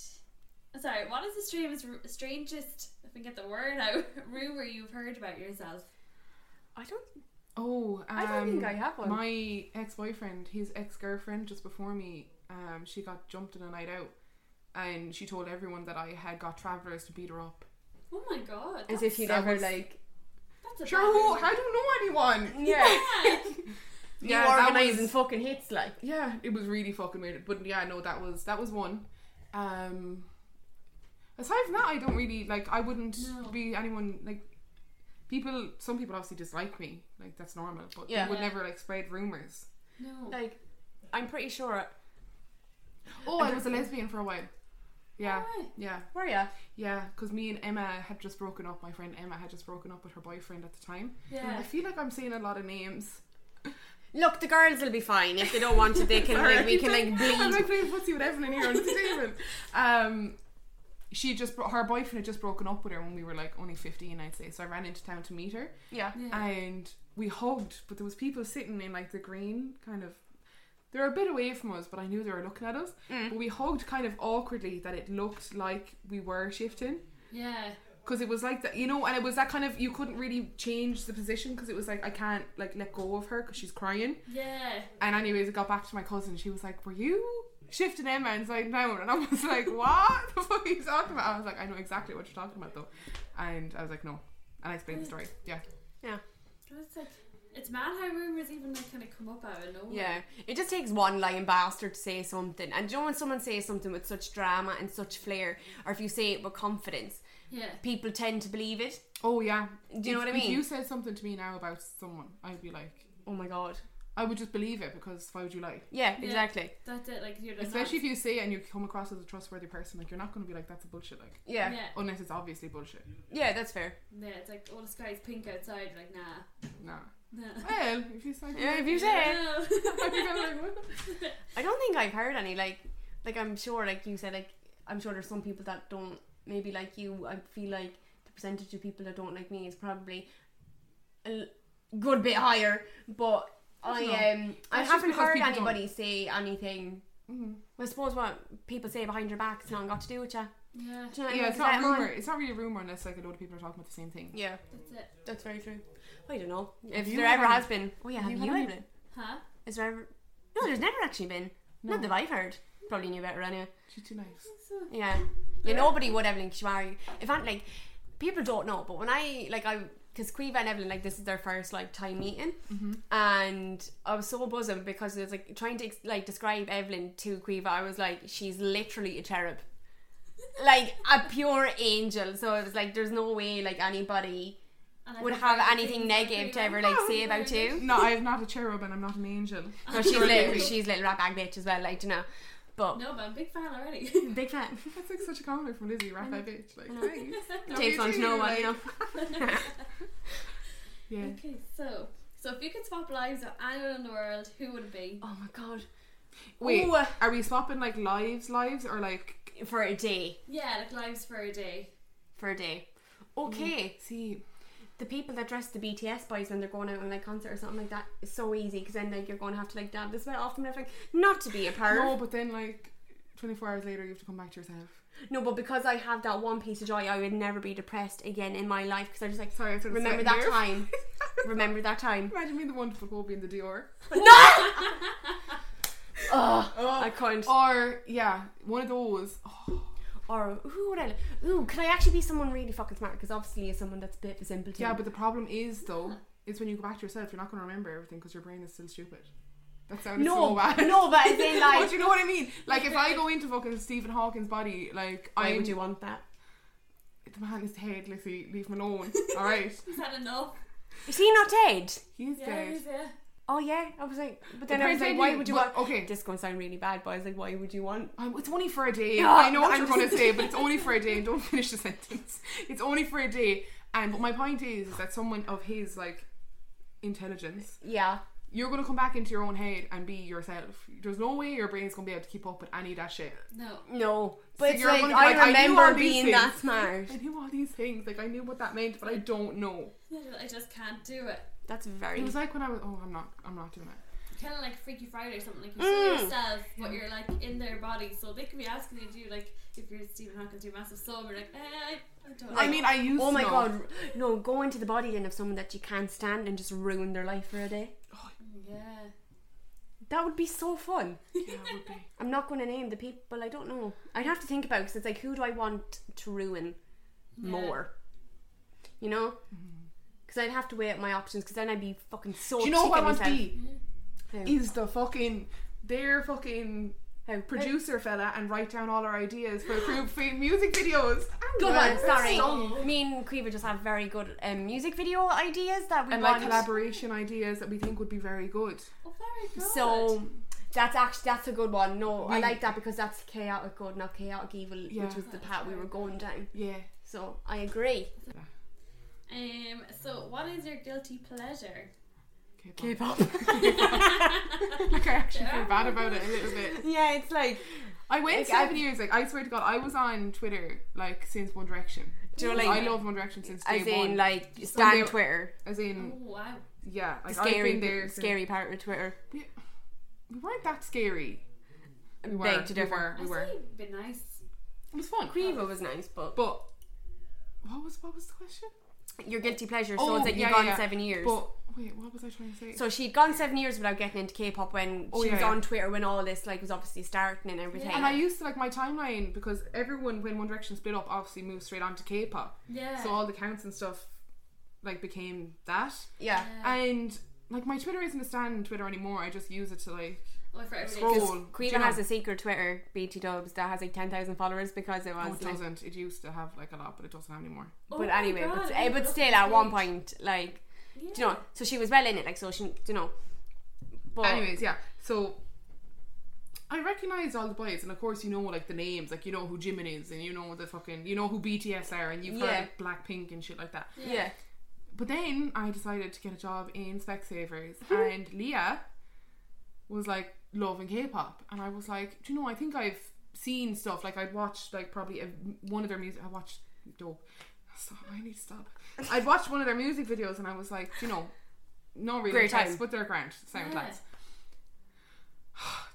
Sorry, what is the strangest, strangest, if I can get the word out, rumor you've heard about yourself? I don't. Oh, um, I don't think I have one. My ex-boyfriend, his ex-girlfriend, just before me, um, she got jumped in a night out, and she told everyone that I had got travellers to beat her up. Oh my god. As that's- if you'd that ever was- like. That's a Sure, bad who? rumor. I don't know anyone. Yeah. Yeah, you that organising was- fucking hits like. Yeah, it was really fucking weird. But yeah, no, that was that was one. Um, aside from that, I don't really like. I wouldn't No. be anyone like. People, some people obviously dislike me. Like that's normal, but Yeah. they would Yeah. never like spread rumors. No. Like, I'm pretty sure. Oh, I was a lesbian for a while. Yeah, No way. yeah, Were ya? yeah. Because me and Emma had just broken up. My friend Emma had just broken up with her boyfriend at the time. Yeah. I feel like I'm saying a lot of names. Look, the girls will be fine if they don't want to. They can Sorry, like we I can like keep saying- I'm bleed. like playing footsie with Evelyn here on the table. Um, she just bro- her boyfriend had just broken up with her when we were like only fifteen, I'd say. So I ran into town to meet her, Yeah. Yeah. and we hugged. But there was people sitting in like the green kind of. They were a bit away from us, but I knew they were looking at us. Mm. But we hugged kind of awkwardly that it looked like we were shifting. Yeah. Because it was like that, you know, and it was that kind of, you couldn't really change the position because it was like, I can't like let go of her because she's crying. Yeah. And anyways, it got back to my cousin. She was like, were you shifting Emma inside down? And I was like, what the fuck are you talking about? I was like, I know exactly what you're talking about though. And I was like, no. And I explained the story. Yeah. It's like, it's mad how rumors even like kind of come up out of nowhere. Yeah, it just takes one lying bastard to say something. And you know when someone says something with such drama and such flair, or if you say it with confidence, Yeah. people tend to believe it. Oh yeah. Do you know If- what I mean? If you said something to me now about someone, I'd be like, Oh my god. I would just believe it because why would you lie? Yeah, Yeah. exactly. That's it. Like you're like, Especially if you say it and you come across as a trustworthy person, like you're not going to be like, that's a bullshit, like, Yeah. Yeah. yeah. unless it's obviously bullshit. that's fair. Yeah. It's like, oh, the sky's pink outside. You're like, nah. Nah. Nah. Well, if you say Yeah, if you say it. No. I'd be kinda like, what? I don't think I've heard any, like, like I'm sure, like you said, like, I'm sure there's some people that don't, maybe like you, I feel like the percentage of people that don't like me is probably a l- good bit higher, but I No. um I That's just haven't because heard people anybody say anything. Mhm. I suppose what people say behind your back, it's not got to do with you. Yeah, Do you know, Yeah, it's because not I'm rumor. on- It's not really a rumor unless like a load of people are talking about the same thing. Yeah, that's it. that's very true. I don't know if you there had ever any- has been. Oh yeah, have you you, had any- Evelyn? Huh? Is there ever? No, there's never actually been. No. Not that I've heard. Probably knew better anyway. She's too nice. So, Yeah, yeah. Nobody would Evelyn Kishwari. If I like, people don't know, but when I like I. Because Quiva and Evelyn, like, this is their first, like, time meeting. Mm-hmm. And I was so buzzing because it was, like, trying to, like, describe Evelyn to Quiva. I was like, she's literally a cherub. Like, a pure angel. So it was like, there's no way, like, anybody and I've would heard have good anything things negative about to ever, Quiva. like, Oh, say about very you. good. No, I'm not a cherub and I'm not an angel. No, she's Pure little, lady. she's little rat bag bitch as well, like, you know. But, No, but I'm a big fan already. big fan. That's like such a compliment from Lizzie, rat that bitch. Like, I know. thanks. Love Takes you on to too, know one, like- you know. Yeah. Okay, so so if you could swap lives with anyone in the world, who would it be? Oh my god. Wait, Ooh. are we swapping like lives, lives, or like? For a day. Yeah, like lives for a day. For a day. Okay. See, The people that dress the B T S boys when they're going out on like concert or something like that is so easy because then like you're going to have to like dab this bit off them and everything. Not to be a perv. no, but then like twenty-four hours later, you have to come back to yourself. No, but because I have that one piece of joy, I would never be depressed again in my life because I just like Sorry, I started remember sweating that here. time. Remember that time. Imagine being the wonderful Kobe in the Dior. Oh, Oh. I couldn't. Or yeah, one of those. Oh, Or who would I? Ooh, could I actually be someone really fucking smart? Because obviously, as someone that's a bit of a simpleton. yeah, but the problem is though, is when you go back to yourself, you're not going to remember everything because your brain is still stupid. That sounded no, so bad. no, but as in like, But you know what I mean? Like if I go into fucking Stephen Hawking's body, like why I'm would you want that? the man is dead. Lizzie, leave him alone. All right, Is that enough? Is he not dead? he is Yeah, dead. he's, yeah. Oh yeah, I was like, but then I was like, Pretending- why would you but, want? okay. This is going to sound really bad, but I was like, why would you want? Um, it's only for a day. Yeah, I know what I'm you're going to just- say, but it's only for a day. Don't finish the sentence. It's only for a day. And but my point is, is that someone of his like intelligence, Yeah. you're going to come back into your own head and be yourself. There's no way your brain's going to be able to keep up with any of that shit. No. No, but So it's you're like gonna be I like, I knew remember all these being things. that smart. I knew all these things. Like I knew what that meant, but I don't know. I just can't do it. That's very. It was like when I was. Oh, I'm not. I'm not doing it. Kind of like Freaky Friday or something. Like you Mm. see yourself, but you're like in their body, so they could be asking you to do like if you're Stephen Hawking, do massive soul. You're like, eh, I, I don't. I mean, I used. Oh my to know. god, no! Go into the body then of someone that you can't stand and just ruin their life for a day. Yeah. That would be so fun. Yeah, it would be. I'm not going to name the people. I don't know. I'd have to think about because it's like, who do I want to ruin Yeah. more? You know? Because I'd have to weigh up my options. Because then I'd be fucking so. Do you know sick what I of want to myself. be? How? Is the fucking their fucking How? producer fella and write down all our ideas for, for, for music videos. Good Yeah. one. Sorry, So- me and Quiva just have very good um, music video ideas that we And want. like collaboration ideas that we think would be very good. Oh, very good. So that's actually that's a good one. No, I We- like that because that's chaotic good, not chaotic evil, Yeah. which was the path we were going down. Yeah. So I agree. Um. So, what is your guilty pleasure? K-pop. K-pop. Like I actually feel Yeah. bad about it a little bit. Yeah, it's like, I went Like, seven I've- years. Like I swear to God, I was on Twitter like since One Direction. do you know, I like, love One Direction since day as in one. like When stan they- Twitter, As Oh in, wow. yeah, like the I've scary, been there. since- scary part of Twitter. We, we weren't that scary. We were. Beg to we differ. were. We I were. say you've been nice. It was fun. Quiva was nice, but But what was what was the question? your guilty pleasure. Oh, So it's like yeah, you've gone yeah. seven years. But wait, what was I trying to say? So she'd gone seven years without getting into K-pop when Oh, she yeah, was yeah. on Twitter when all this like was obviously starting and everything. Yeah. And I used to like my timeline because everyone when One Direction split up obviously moved straight on to K-pop. Yeah. So all the counts and stuff like became that. Yeah. And like my Twitter isn't a stand Twitter anymore. I just use it to like Oh, for everything. Scroll. Because Do Quiva you know- has a secret Twitter, B T Dubs, that has like ten thousand followers because it was. oh, it like- doesn't. It used to have like a lot, but it doesn't have anymore. Oh but my anyway, God, but, I eh, but love still, this at one page. point, like, Yeah. do you know? So she was well in it, like, so she, do you know. But Anyways, yeah. So I recognised all the boys, and of course you know like the names, like you know who Jimin is, and you know the fucking, you know who B T S are, and you've Yeah. heard of Blackpink and shit like that. yeah, But then I decided to get a job in Specsavers, and Leah was like loving K-pop, and I was like, do you know, I think I've seen stuff, like I'd watched like probably a, one of their music. I watched dope. Stop! I need to stop. I'd watched one of their music videos, and I was like, you know, no really Great test, time. but they're grand sound Yeah. lads.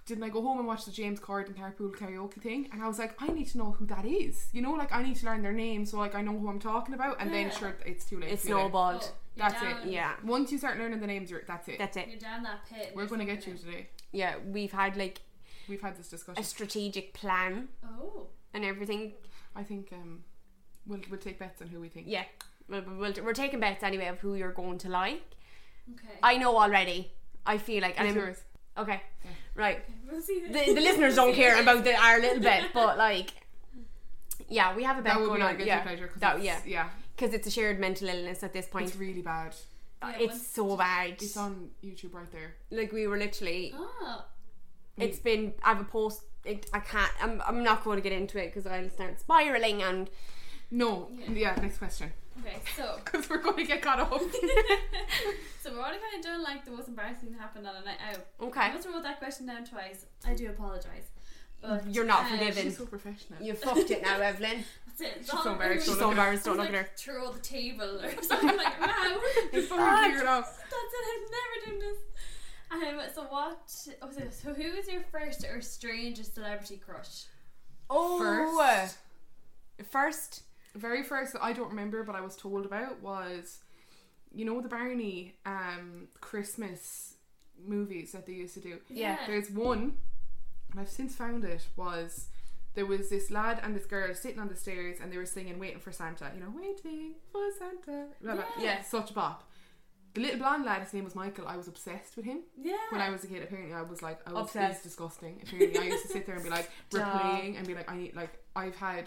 didn't I go home and watch the James Corden carpool karaoke thing, and I was like, I need to know who that is, you know, like I need to learn their name so like I know who I'm talking about, and Yeah. then sure it's too late. It's too late. snowballed. Oh, you're That's down, it. Yeah. Once you start learning the names, you're that's it. That's it. You're down that pit. and We're you're going to get fucking you it. today. Yeah, we've had like We've had this discussion. a strategic plan Oh. and everything. I think um, we'll we'll take bets on who we think. Yeah, we'll, we'll, we're taking bets anyway of who you're going to like. Okay. I know already. I feel like, and Who's I'm, yours? okay, Yeah. right. We'll see. The, the listeners don't care about the, our little bet, but like, yeah, we have a bet That would going be our on. guilty Yeah, pleasure. 'Cause that, it's, yeah, yeah, because it's a shared mental illness at this point. it's really bad. Uh, Yeah, it's once- so bad. It's on YouTube right there. Like we were literally. Oh. It's been. I have a post. It, I can't. I'm. I'm not going to get into it because I'll start spiraling and. No, Yeah. yeah. Next question, Okay, so because we're going to get caught up. so we're already kind of done like the most embarrassing thing that happened on a night out. I Okay. must have wrote that question down twice. I do apologise. But You're not uh, forgiven. She's so professional. You fucked it now, Evelyn. That's it. She's so embarrassed, She's don't so look at her. embarrassed. Don't look like, at her. Throw the table or something like wow. It's bad. fine. Figure it out. That's it. I've never done this. Um. So what? Oh, so, so who is your first or strangest celebrity crush? Oh, First, first. very first that I don't remember, but I was told about was, you know, the Barney um Christmas movies that they used to do. Yeah. There's one, and I've since found it, was there was this lad and this girl sitting on the stairs and they were singing Waiting for Santa, you know, waiting for Santa. Blah, blah. Yeah. Yeah. Such a bop. The little blonde lad, his name was Michael, I was obsessed with him. Yeah. When I was a kid, apparently I was like, I was Obsessed. he's disgusting. Apparently I used to sit there and be like, Duh. replaying and be like, I need, like, I've had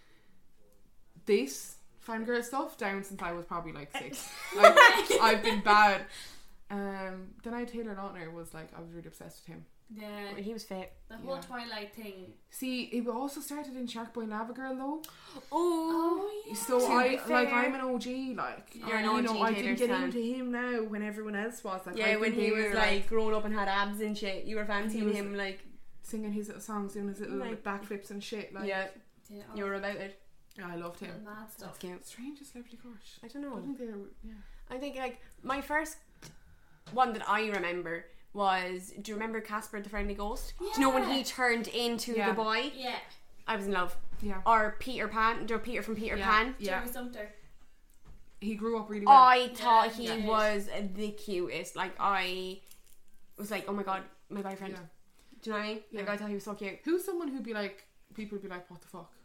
this fangirl stuff down since I was probably like six. Like, I've been bad. Um, then I Taylor Lautner was like, I was really obsessed with him. Yeah. He was fit. The whole Yeah. Twilight thing. See, it also started in Shark Boy and Lava Girl though. Oh yeah. So To I be like fair- I'm an O G, like You're and, an you know, O G I Taylor didn't get fan. into him now when everyone else was like Yeah, I've when been he here, was like grown up and had abs and shit, you were fancying was- him like. singing his little songs, doing his little Like- backflips and shit. Like Yeah, Yeah, oh, you were about it. yeah, I loved him. mad That's stuff. cute. Strangest celebrity crush. I don't I know. think they're yeah. I think like my first one that I remember was. Do you remember Casper the Friendly Ghost? Do you know when Yeah. he turned into Yeah. the boy? Yeah. I was in love. Yeah. Or Peter Pan. Do you know Peter from Peter Yeah. Pan? Yeah. Jeremy Sumter. He grew up really well. I thought he Yeah. was the cutest. Like I was like, oh my god, my boyfriend. Yeah. Do you know what I mean? Like Yeah. I thought he was so cute. Who's someone who'd be like people would be like, what the fuck?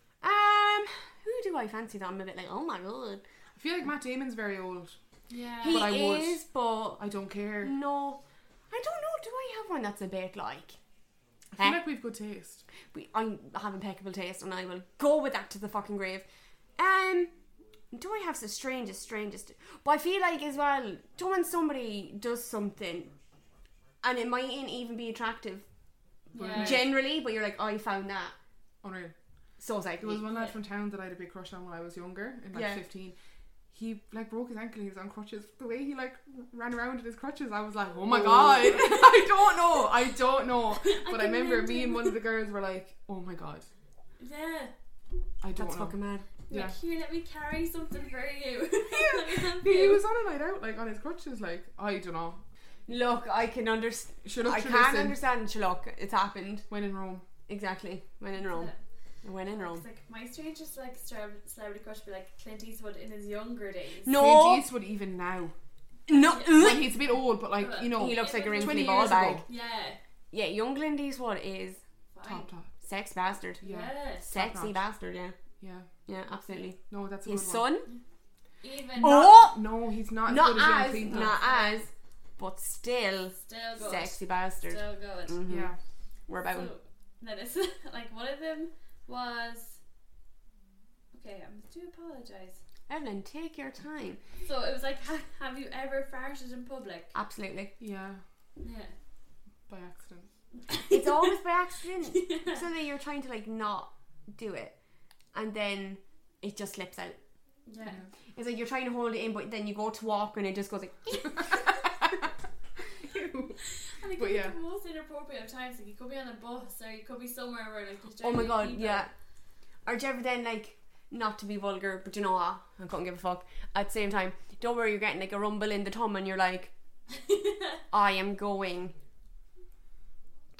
Um, who do I fancy that I'm a bit like, oh my god. I feel like Matt Damon's very old. Yeah. He But I would. is, but I don't care. no, I don't know. Do I have one that's a bit like? I feel Eh? like we've good taste. We, I have impeccable taste, and I will go with that to the fucking grave. Um, do I have the strangest, strangest? But I feel like as well, do when somebody does something, and it mightn't even be attractive Yeah. generally, but you're like, I found that Unreal. so sexy. There was one lad Yeah. from town that I had a big crush on when I was younger, in like Yeah. fifteen. He like broke his ankle. He was on crutches. The way he like ran around in his crutches, I was like, "Oh my Oh. god!" I don't know. I don't know. But I can remember imagine. me and one of the girls were like, "Oh my god!" Yeah. I don't That's know. fucking mad. Yeah. Like, here, let me carry something for you. Let me help He you. was on a night out, like on his crutches. Like I don't know. Look, I can understand. Should look. I should can't listen. understand. Sherlock, it's happened When in Rome. exactly when in Rome. When in Rome. It's like my strangest like cele- celebrity crush would be like Clint Eastwood in his younger days. No, Clint Eastwood even now. no. Well, he's a bit old, but like you know, He looks like a wrinkly twenty ball years bag. ago. Yeah. Yeah, young Clint Eastwood is Fine. Top top. sex bastard. Yeah. Yeah. Sexy Top-notch. bastard, yeah. Yeah. Yeah, absolutely. No, that's a His good one. son? Even Oh! No, he's not as Not good as young as, Clean. not as, but still still good. sexy bastard. Still good. Mhm. Yeah. We're about him. So, then it's like one of them was. Okay, I do apologise. Evelyn, take your time. So it was like, ha- have you ever farted in public? Absolutely. Yeah. Yeah. By accident. It's always by accident. So that you're trying to like not do it, and then it just slips out. Yeah. It's like you're trying to hold it in, but then you go to walk and it just goes like. And it But could yeah. be the most inappropriate of times. Like you could be on a bus or you could be somewhere where like there's Oh my generally god, people. yeah. Or do you ever then like, not to be vulgar, but you know what? I couldn't give a fuck. At the same time, don't worry, you're getting like a rumble in the tum and you're like, I am going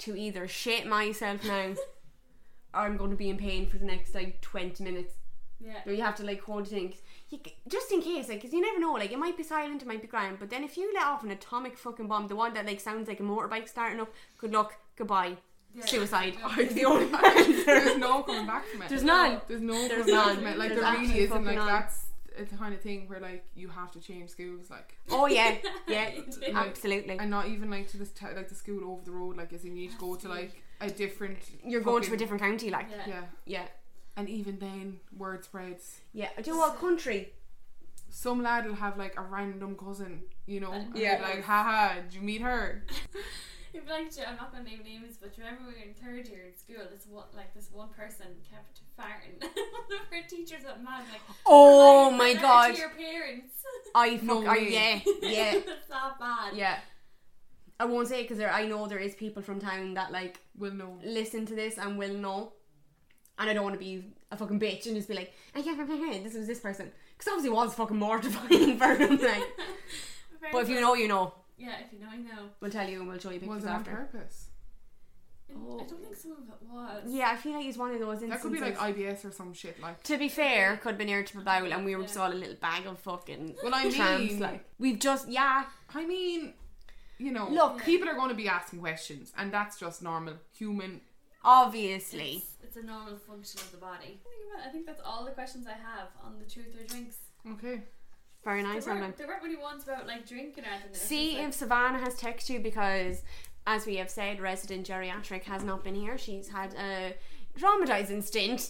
to either shit myself now or I'm going to be in pain for the next like twenty minutes. Yeah. Where you have to like hold things. You, just in case, like, because you never know, like, it might be silent, it might be grand, but then if you let off an atomic fucking bomb, the one that like sounds like a motorbike starting up, good luck, goodbye, Yeah. suicide. Yeah. It's the only There's no coming back from it. There's none. There's no There's coming back none. from it. Like There's there really actually isn't. Like fucking none. that's it's the kind of thing where like you have to change schools, like, Oh yeah, yeah, Like, absolutely. and not even like to this t- like the school over the road. Like, as you need to go to like a different. You're going to a fucking- different county, like, Yeah. Yeah, yeah, and even then, word spreads. yeah. Do you know what country? Some lad will have like a random cousin, you know, and Yeah. yeah, like, haha, did you meet her? If like, I'm not going to name names, but remember we were in third year in school, this one, like this one person kept farting. One of her teachers at mad, like, Oh like, my "Letter god, to your parents." I No fuck, I, way. yeah, yeah, It's that bad. yeah. I won't say because I know there is people from town that like Will know. listen to this and will know, and I don't want to be a fucking bitch and just be like, I can't remember this was this person, because obviously it was fucking mortifying for them, like. But if you know, you know. Yeah, if you know, you know. We'll tell you and we'll show you pictures Was it on after. purpose? Oh. I don't think some of it was. Yeah, I feel like he's one of those instances. That could be like I B S or some shit. Like, To be fair, could have been irritable bowel, and we were Yeah. just all a little bag of fucking well, I tramps, mean, like we've just yeah. I mean, you know, Look. people are going to be asking questions, and that's just normal human. Obviously, It's, it's a normal function of the body. Think about it, I think that's all the questions I have on the truth or drinks. Okay. very nice. there, Evelyn. weren't, there weren't really ones about like drinking or anything. It was See just, like, if Savannah has texted you, because, as we have said, resident geriatric has not been here. She's had a traumatizing stint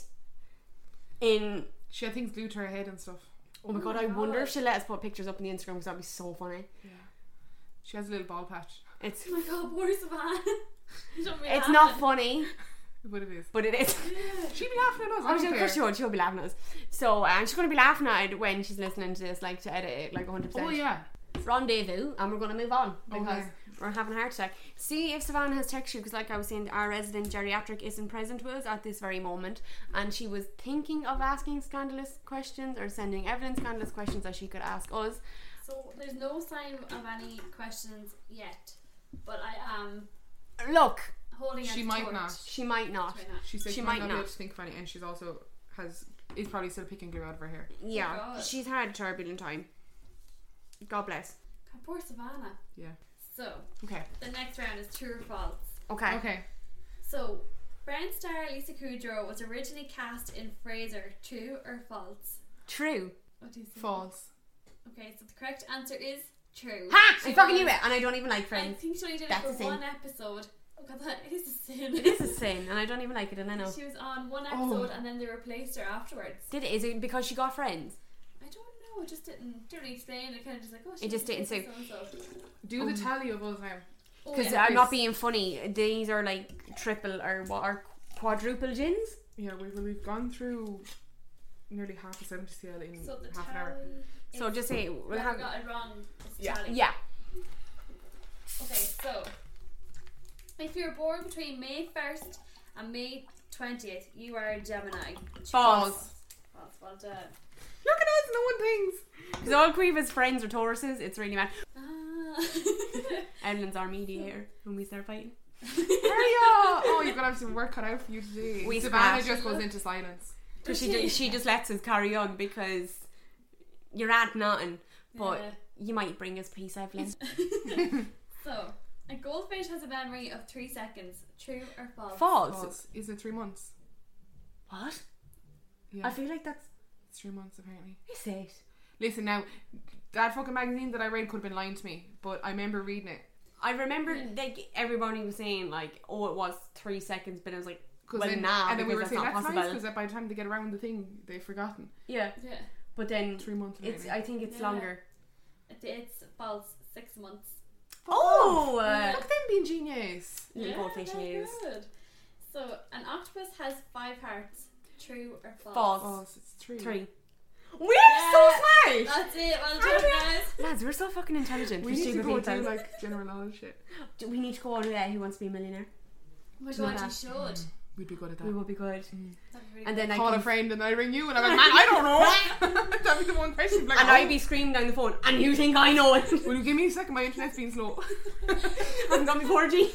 in. She had things glued to her head and stuff. Oh my Oh god! my I wonder God. if she'll let us put pictures up on the Instagram, because that'd be so funny. Yeah. She has a little ball patch. It's Oh my god, poor Savannah. Don't be it's laughing. not funny, What it is. but it is. Yeah. She'd be laughing at us. I Oh, don't she'll, of care. course she would. She'll be laughing at us. So, and she's going to be laughing at it when she's listening to this, like, to edit it, like, one hundred percent. Oh yeah. Rendezvous, and we're going to move on, because Okay. we're having a heart attack. See if Savannah has texted you, because, like I was saying, our resident geriatric isn't present with us at this very moment, and she was thinking of asking scandalous questions, or sending Evelyn scandalous questions that she could ask us. So there's no sign of any questions yet, but I am Look, holding. She out might torch. not. she might not. Might not. She said She she, might might not be not. able to think of any, and she's also has is probably still picking glue out of her hair. Yeah, God. she's had a turbulent time. God bless. God, poor Savannah. Yeah. So Okay. the next round is true or false. Okay. Okay. So Brown star Lisa Kudrow was originally cast in Frasier. True or false? True. What do you think? False. Okay, so the correct answer is true. Ha! She I fucking was- knew it, and I don't even like I Friends. think she only did That's it a for sin. one episode. Oh god, that is a sin. It is a sin, and I don't even like it, and I know. She was on one episode Oh. and then they replaced her afterwards. Did it? Is it because she got Friends? I don't know, it just didn't, didn't really explain. It kind of just like, oh, It just didn't suit. so-and-so. Do the tally of us now. Oh, Because yeah. I'm not being funny. These are like triple or what are quadruple gins? Yeah, we well, we've gone through nearly half a seventy C L in So the half an hour. tally is- So just say we'll whoever have. got it wrong. Is the Yeah. tally. Yeah. Okay, so if you're born between May first and May twentieth, you are a Gemini. False. False. Well done. Look at us, no one thinks. Because all Quiva's friends are Tauruses. It's really bad. Ah. Evelyn's our mediator when we start fighting. Hurry up! Oh, you're gonna have some work cut out for you today. We Savannah smash. just goes into silence. Because she, ju- she just lets us carry on because you're at nothing. But Yeah. you might bring us peace, Evelyn. So, a goldfish has a memory of three seconds. True or false? False. False. Is it three months? What? Yeah, I feel like that's. it's three months apparently. Is it? Listen now, that fucking magazine that I read could have been lying to me, but I remember reading it. I remember Yeah. like everybody was saying like, oh, it was three seconds, but I was like, 'Cause well, then, nah, and then we because were that's saying not that's possible. nice because by the time they get around the thing, they've forgotten. Yeah, Yeah. but then Three months. it's. apparently. I think it's Yeah. longer. It, it's false. Six months. Oh, Yeah. uh, Look at them being genius. little goldfish very is. good. So, an octopus has five hearts. True or false? False. False. It's three. Three. We're Yeah. so smart. That's it. Well How done, do- guys. Lads, we're so fucking intelligent. We for need to stupid go people. do like general knowledge shit. Do we need to go on with that? Who wants to be a millionaire? Oh my Do god, that. you should. We'd be good at that. We will be good. That'd be really And good. then I Call come, a friend and I ring you and I'm like, man, I don't know. That'd be the one question. Like, and oh, I'd be screaming down the phone, and you think I know it? will you give me a second? My internet's been slow. I'm gonna be four G.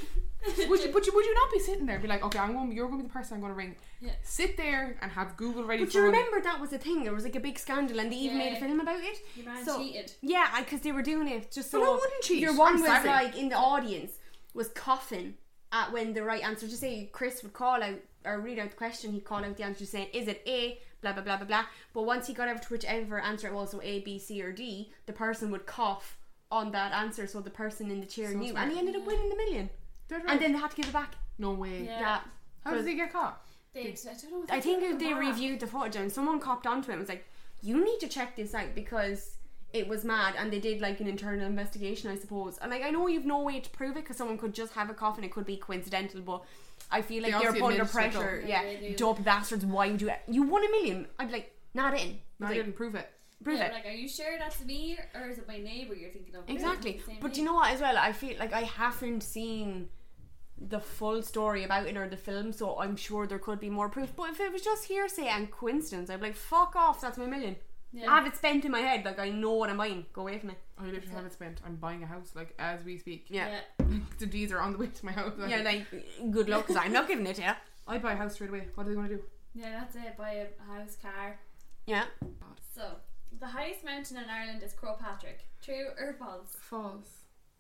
Would you, but you, would you not be sitting there and be like, okay, I'm going, you're going to be the person I'm going to ring. Yeah. Sit there and have Google ready But for you run. remember that was a thing. There was like a big scandal, and they even Yeah. made a film about it. Your man So- cheated. Yeah, because they were doing it just so. Well, I wouldn't cheat. Your one I'm was sorry. like in the audience was coughing at when the right answer. Just say Chris would call out or read out the question. He'd call out the answer saying, "Is it A?" Blah blah blah blah blah. But once he got over to whichever answer it was, so A, B, C, or D, the person would cough on that answer, so the person in the chair So knew, smart. and he ended up winning the million. Dead right. And then they had to give it back. no way. Yeah. Yeah. How did he get caught? They, I don't know. what I think did if they with that. reviewed the footage and someone copped onto it and was like, you need to check this out because it was mad, and they did like an internal investigation, I suppose. And like, I know you've no way to prove it because someone could just have a cough and it could be coincidental, but I feel like They they're obviously put under admitted to it, pressure. though. Yeah, Yeah, they do. dope bastards. Why would you? You won a million. I'd be like, not in. No, I Like, didn't prove it. prove Yeah, it. like, are you sure that's me or is it my neighbour you're thinking of? Exactly. Same But name. you know what, as well, I feel like I haven't seen the full story about it or the film, so I'm sure there could be more proof. But if it was just hearsay and coincidence, I'd be like, fuck off, that's my million. Yeah. I have it spent in my head, like I know what I'm buying. Go away from it. I literally have it spent. I'm buying a house, like, as we speak. Yeah. Yeah. The deeds are on the way to my house. Yeah, like, good luck, because I'm not giving it to you. I'd buy a house straight away. What do they want to do? Yeah, that's it. Buy a house, car. Yeah. So, the highest mountain in Ireland is Croagh Patrick. True or false? False.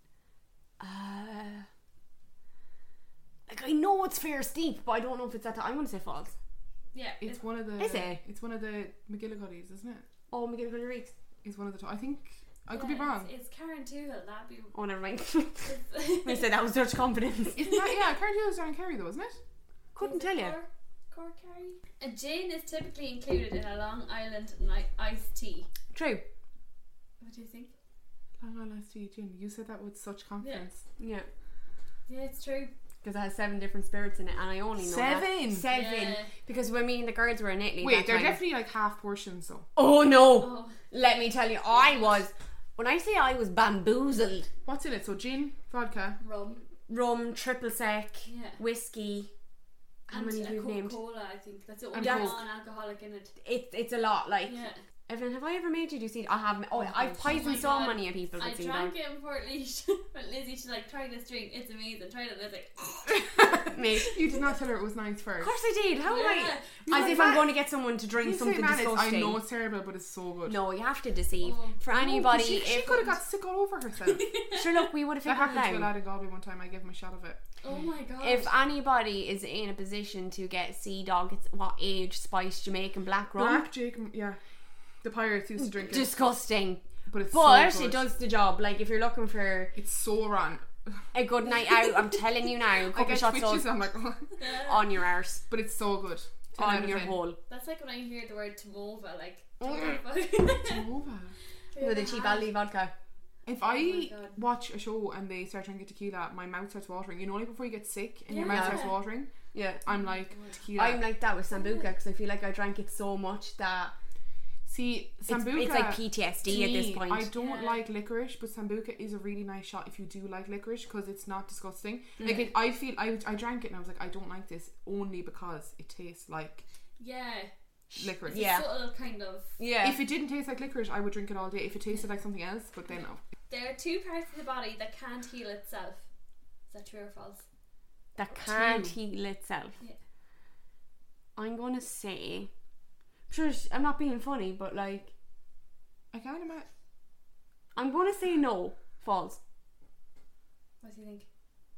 Uh, like, I know it's fair steep, but I don't know if it's at the. I'm going to say false. Yeah. It's one of the. Is it? It's one of the McGillicuddies, isn't it? Oh, McGillicuddy Reeks. It's one of the. Top. I think. I could yeah, be wrong. It's, it's Karen Toohill. That'd be. Oh, never mind. It's, I said that was such confidence. Isn't that? Yeah, Carnegie was down in Kerry though, isn't it? Couldn't Is it tell you. Cork, Cork Kerry? A gin is typically included in a Long Island ni- iced tea. True. What do you think? Long Island iced tea gin. You said that with such confidence. Yeah. Yeah, it's true. Because it has seven different spirits in it, and I only know that. Seven? Seven. Yeah. Because when me and the girls were in Italy, Wait, that they're time- definitely like half portions though. Oh no! Oh, Let me tell you, I was. When I say I was bamboozled, What's in it? So gin, vodka. rum. rum, triple sec, Yeah. whiskey. How And many a have we named? Coca-Cola, I think. That's the And only Coke. non-alcoholic in it. It's it's a lot. Like, Yeah. Evelyn, have I ever made you do see? I have. Oh, I've Oh poisoned my so God. many of people. I That see drank that. it in Port Leash. But Lizzie, she's like, try this drink. It's amazing. Try it. And I was like, Mate. You did not tell her it was nice Of first. course I did. How am Yeah. I? As You if know I'm that- going to get someone to drink You say, something man, it's, I disgusting. know it's terrible, but it's so good. No, you have to deceive. Oh. For No, anybody, she, she if could have got sick all over herself. sure, look, we would have That figured happened to a it out. lad in Galway one time. I gave him a shot of it. oh my god. If anybody is in a position to get Sea Dog, it's what age spiced Jamaican black rum? Black Jake, yeah. The pirates used to drink it, Disgusting. but it's But so it good. does the job. Like, if you're looking for It's so wrong. a good night out, I'm telling you now, a I couple get shots twitches. of I'm like, oh. Yeah. on your arse, But it's so good. ten out on of your ten. hole. That's like when I hear the word Tomova, like. Mm. Tomova. With a cheap Aldi vodka. If Oh my I God. watch a show and they start drinking tequila, my mouth starts watering. You know, like before you get sick and your Yeah. mouth starts watering. Yeah. I'm like tequila. I'm like that with Sambuca because I feel like I drank it so much that See, it's, Sambuca. it's like P T S D to at this me, point. I don't Yeah. like licorice, but Sambuca is a really nice shot if you do like licorice because it's not disgusting. Mm. Like it, I feel, I I drank it and I was like, I don't like this only because it tastes like Yeah. licorice. It's Yeah. a subtle kind of. Yeah. If it didn't taste like licorice, I would drink it all day. If it tasted like something else, but then no. There are two parts of the body that can't heal itself. Is that true or false? that can't Two. heal itself. Yeah. I'm gonna say, sure, I'm not being funny, but like, I can't imagine. I'm gonna say no, false. What do you think?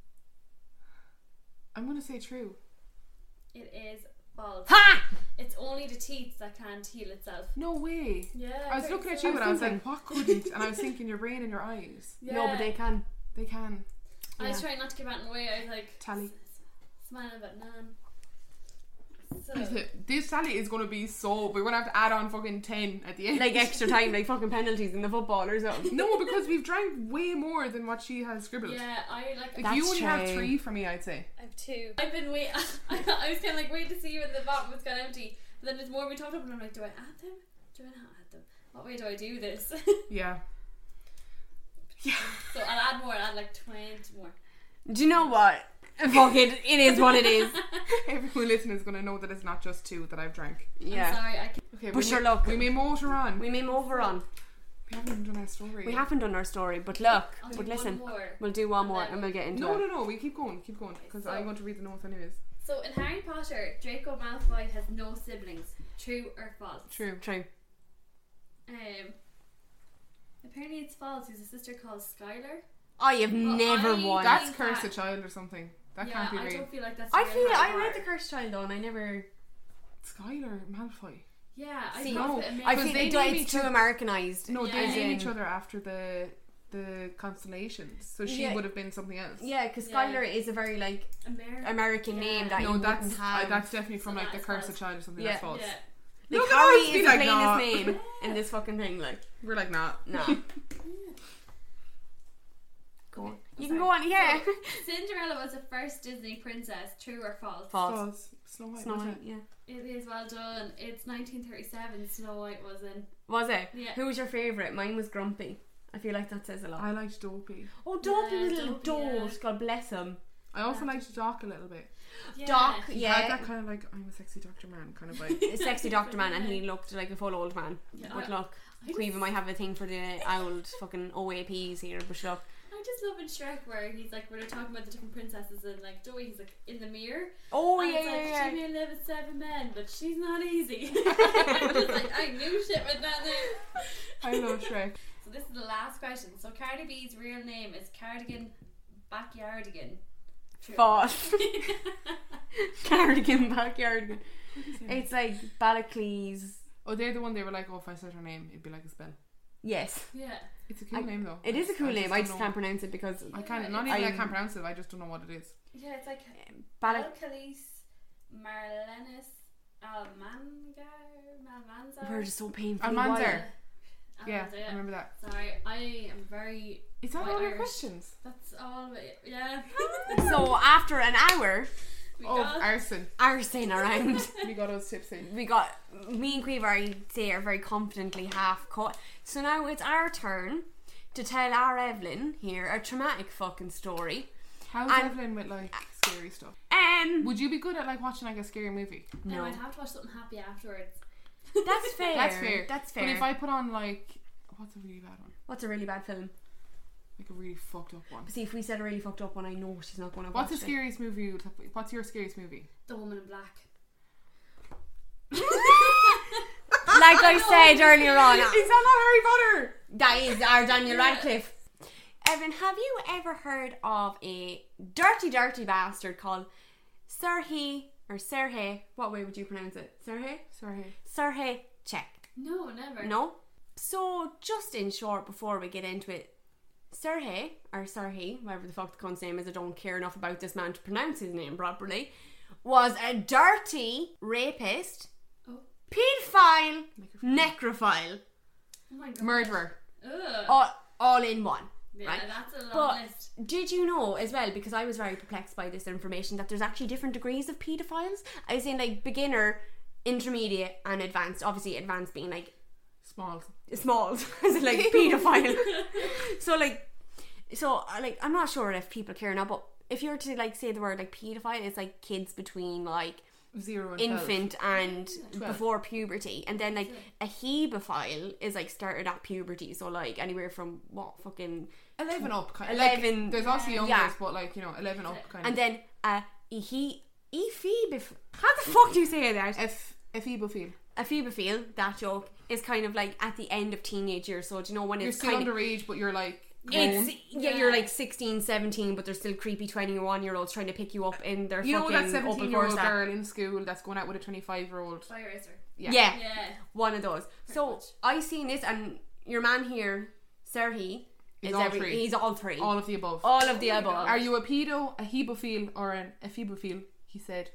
I'm gonna say true. It is false. Ha! It's only the teeth that can't heal itself. No way. Yeah. I was pretty looking at sad. you and I was thinking- like, what couldn't? And I was thinking your brain and your eyes. Yeah. No, but they can. They can. I was Yeah. trying not to give out in the way. I was like Tally. s- s- smiling but none. So This tally is gonna be so. We're gonna have to add on fucking ten at the end. Like extra time, like fucking penalties in the football or something. No, because we've drank way more than what she has scribbled. yeah, I like. Like That's you only have true. three for me, I'd say. I have two. I've been wait. I, I was kind of like wait to see when the bottom was gone empty. But then there's more we talked up, and I'm like, do I add them? Do I not add them? What way do I do this? Yeah. Yeah. So I'll add more. I'll add like twenty more. Do you know what? Fuck it, it is what it is. Everyone listening is gonna know that it's not just two that I've drank. I'm Yeah. sorry. I can't. Okay, But we sure, may, look. we may motor on. We may move her on. We haven't even done our story. We yet. haven't done our story, but look, I'll but do listen, one more. we'll do one And more then and we'll get into No, it. no, no. We keep going. Keep going. Because So- I'm going to read the notes anyways. So in Harry Potter, Draco Malfoy has no siblings. True or false? True. True. Um. Apparently it's false. He has a sister called Skylar. I have Well, never I- won. That- That's think Curse a that- Child or something. That yeah, can't be I real. don't feel like that's. I real feel Harry I read Potter. the Cursed Child though, and I never. Skylar Malfoy. Yeah, I See, thought no, of it I Because feel they it, name it's each too other- Americanized. No, Yeah. they As name in- each other after the the constellations. So she Yeah. would have been something else. Yeah, because Yeah. Skylar is a very like American. American Yeah. name that No, you that's wouldn't uh, have. that's definitely from So like the that's Curse false. of Child or something. Yeah. That's false. Yeah. like, Look at Harry us, is be the like, plainest nah. name in this fucking thing. Like, We're like not. no. Go on. You Sorry. can go on. Yeah. So, Cinderella was the first Disney princess. True or false? False. False. Snow White. Snow wasn't White. it? Yeah. It is well done. It's nineteen thirty-seven. Snow White was in. Was it? Yeah. Who was your favourite? Mine was Grumpy. I feel like that says a lot. I liked Dopey. Oh, Dopey Yeah, was a little Dopey, yeah. dolt. God bless him. I also Yeah. liked Doc a little bit. Yeah. Doc, He yeah. had that kind of like I'm a sexy Doctor Man kind of vibe. A sexy doctor man, and he looked like a full old man. Yeah, But I- look, I Queeva just- might have a thing for the old fucking O A Ps here, but look. I just love in Shrek where he's like, where they're talking about the different princesses and like Joey, he's like in the mirror. Oh and yeah, it's yeah, like, yeah. She may live with seven men, but she's not easy. I'm just like, I knew shit went down there. I love Shrek. So this is the last question. So Cardi B's real name is Cardigan Backyardigan. True. False. Cardigan, backyard. It's like Balaclese. Oh, they're the one they were like, oh, if I said her name, it'd be like a spell. Yes, Yeah. It's a cool I- name though. it is a cool I name. I don't just know. can't pronounce it because I can't. Yeah, Not even I I'm- can't pronounce it. I just don't know what it is. Yeah, it's like Balac. Alcalis Marlenis Almangar Malmanzar. We're just so painfully Almanzar. wild. Yeah, Almanzar, I remember that. Sorry, I am very. Is that White all your Irish. questions? That's all of it. Yeah. So after an hour, We Oh, got- arson. arsing around, We got us tipsy. we got me and Queeva, I'd say, are very confidently half cut. So now it's our turn to tell our Evelyn here a traumatic fucking story. How's And- Evelyn with like scary stuff? Um, Would you be good at like watching like a scary movie? No, no, I'd have to watch something happy afterwards. that's fair. That's fair. That's fair. But if I put on like, what's a really bad one? What's a really bad film? Like a really fucked up one. But see, if we said a really fucked up one, I know she's not going to watch What's the it. scariest movie? You would have, what's your scariest movie? The Woman in Black. Like I said earlier on, Is that not Harry Potter? that is our Daniel Radcliffe. Evan, have you ever heard of a dirty, dirty bastard called Serhii or Serhii? What way would you pronounce it? Serhii? Sorry. Serhii Czech. No, never. No? So, just in short, before we get into it, Serhii, or Serhii, whatever the fuck the cunt's name is, I don't care enough about this man to pronounce his name properly, was a dirty rapist, Oh. paedophile, necrophile, Oh my god. Murderer. Ugh. all, all in one. yeah, right. that's a long But list. did you know as well, because I was very perplexed by this information, that there's actually different degrees of paedophiles? I was saying like beginner, intermediate, and advanced. Obviously, advanced being like Small. small, as in like paedophile. So like, so uh, like I'm not sure if people care now, but if you were to like say the word like paedophile, it's like kids between like Zero and infant and Twelve. before puberty, and then like a hebephile is like started at puberty, so like anywhere from what fucking twelve. Eleven up. Kind of. eleven. Like, there's also youngers, Yeah. but like you know, eleven up kind And of. then uh he epheboph how the fuck do you say that? F ephebophile. A phoebophile, that joke, is kind of like at the end of teenage years. So do you know when You're it's still kind of underage, but you're like it's grown. yeah, Yeah. you're like sixteen, seventeen, but there's still creepy twenty-one year olds trying to pick you up in their You know fucking that seventeen year Opel old Corsa. girl in school that's going out with a twenty-five year old. Fire racer. Yeah. Yeah. Yeah. One of those. So much. I seen this, and your man here, Serhii, He's is all every three. he's all three. All of the above. All of the Oh my above. God. Are you a pedo, a hebophile, or an ephebophile? He said.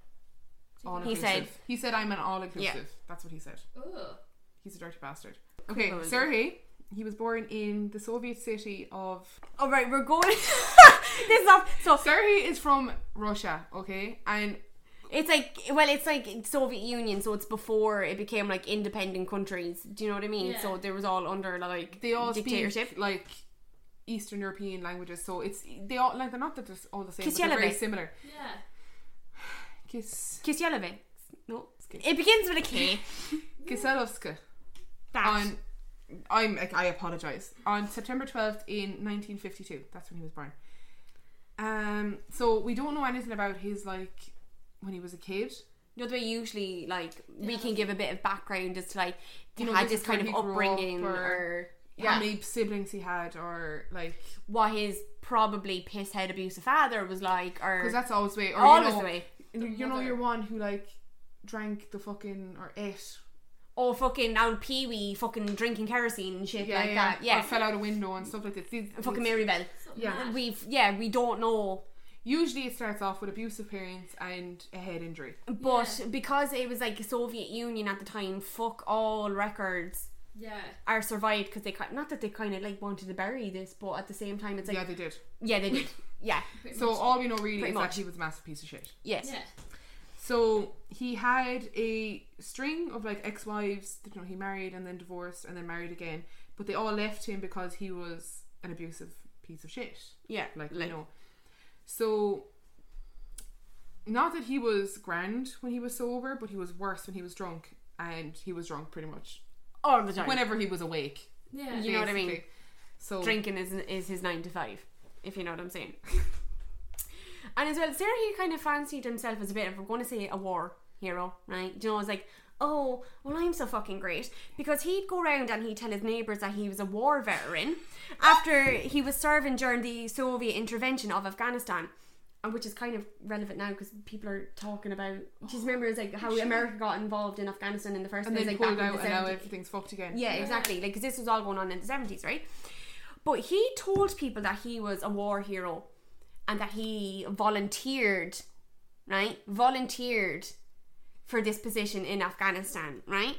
All He inclusive. said- He said I'm an all inclusive. That's what he said. Ugh. He's a dirty bastard. Okay, Cool. Serhii. He was born in the Soviet city of. All right, we're going. This is off. So Serhii is from Russia, okay, and it's like, well, it's like Soviet Union, so it's before it became like independent countries. Do you know what I mean? Yeah. So there was all under like they all dictatorship. speak like Eastern European languages. So it's they all like they're not that they're all the same, but they're Kiselevic. very similar. Yeah. Kis Kiselevic. No, it begins with a K. Kiselovska That. on I'm like, I apologise. On September twelfth in nineteen fifty-two. That's when he was born. Um, so we don't know anything about his, like, when he was a kid. You know the way usually, like, we Yeah. can give a bit of background as to, like, he You know, had this this is kind where of he grew upbringing up, or- or How yeah, many siblings he had, or like, what his probably pisshead abusive father was like, or because that's always the way. Or always you know, the way. you, you know, mother. you're one who like drank the fucking or ate. Oh, fucking now Pee Wee fucking drinking kerosene and shit like that. Or Yeah, fell out a window and stuff like this. These, fucking these- Mary Bell. So Yeah. mad. We've yeah, we don't know. Usually it starts off with abusive parents and a head injury. But Yeah. because it was like Soviet Union at the time, fuck all records Yeah. are survived because they ki- not that they kind of like wanted to bury this, but at the same time it's like yeah, yeah, they did. they did. Yeah, Pretty So much. all we know really Pretty is much. that he was a massive piece of shit. yes, Yeah. So he had a string of like ex-wives that, you know, he married and then divorced and then married again, but they all left him because he was an abusive piece of shit. yeah, Like, like, you know. So not that he was grand when he was sober, but he was worse when he was drunk, and he was drunk pretty much all the time. whenever he was awake. Yeah. You know what I mean? basically. So Drinking is is his nine to five, if you know what I'm saying. And as well, Sarah, he kind of fancied himself as a bit of, we're going to say, a war hero, right? Do you know, it's like, oh, well, I'm so fucking great. Because he'd go around and he'd tell his neighbours that he was a war veteran after he was serving during the Soviet intervention of Afghanistan. And which is kind of relevant now because people are talking about, just remember, it's like how America got involved in Afghanistan in the first and place, then like pulled back in out the and now seventies. everything's fucked again. Yeah, Yeah. exactly. Like, because this was all going on in the seventies, right? But he told people that he was a war hero and that he volunteered, right? Volunteered for this position in Afghanistan, right?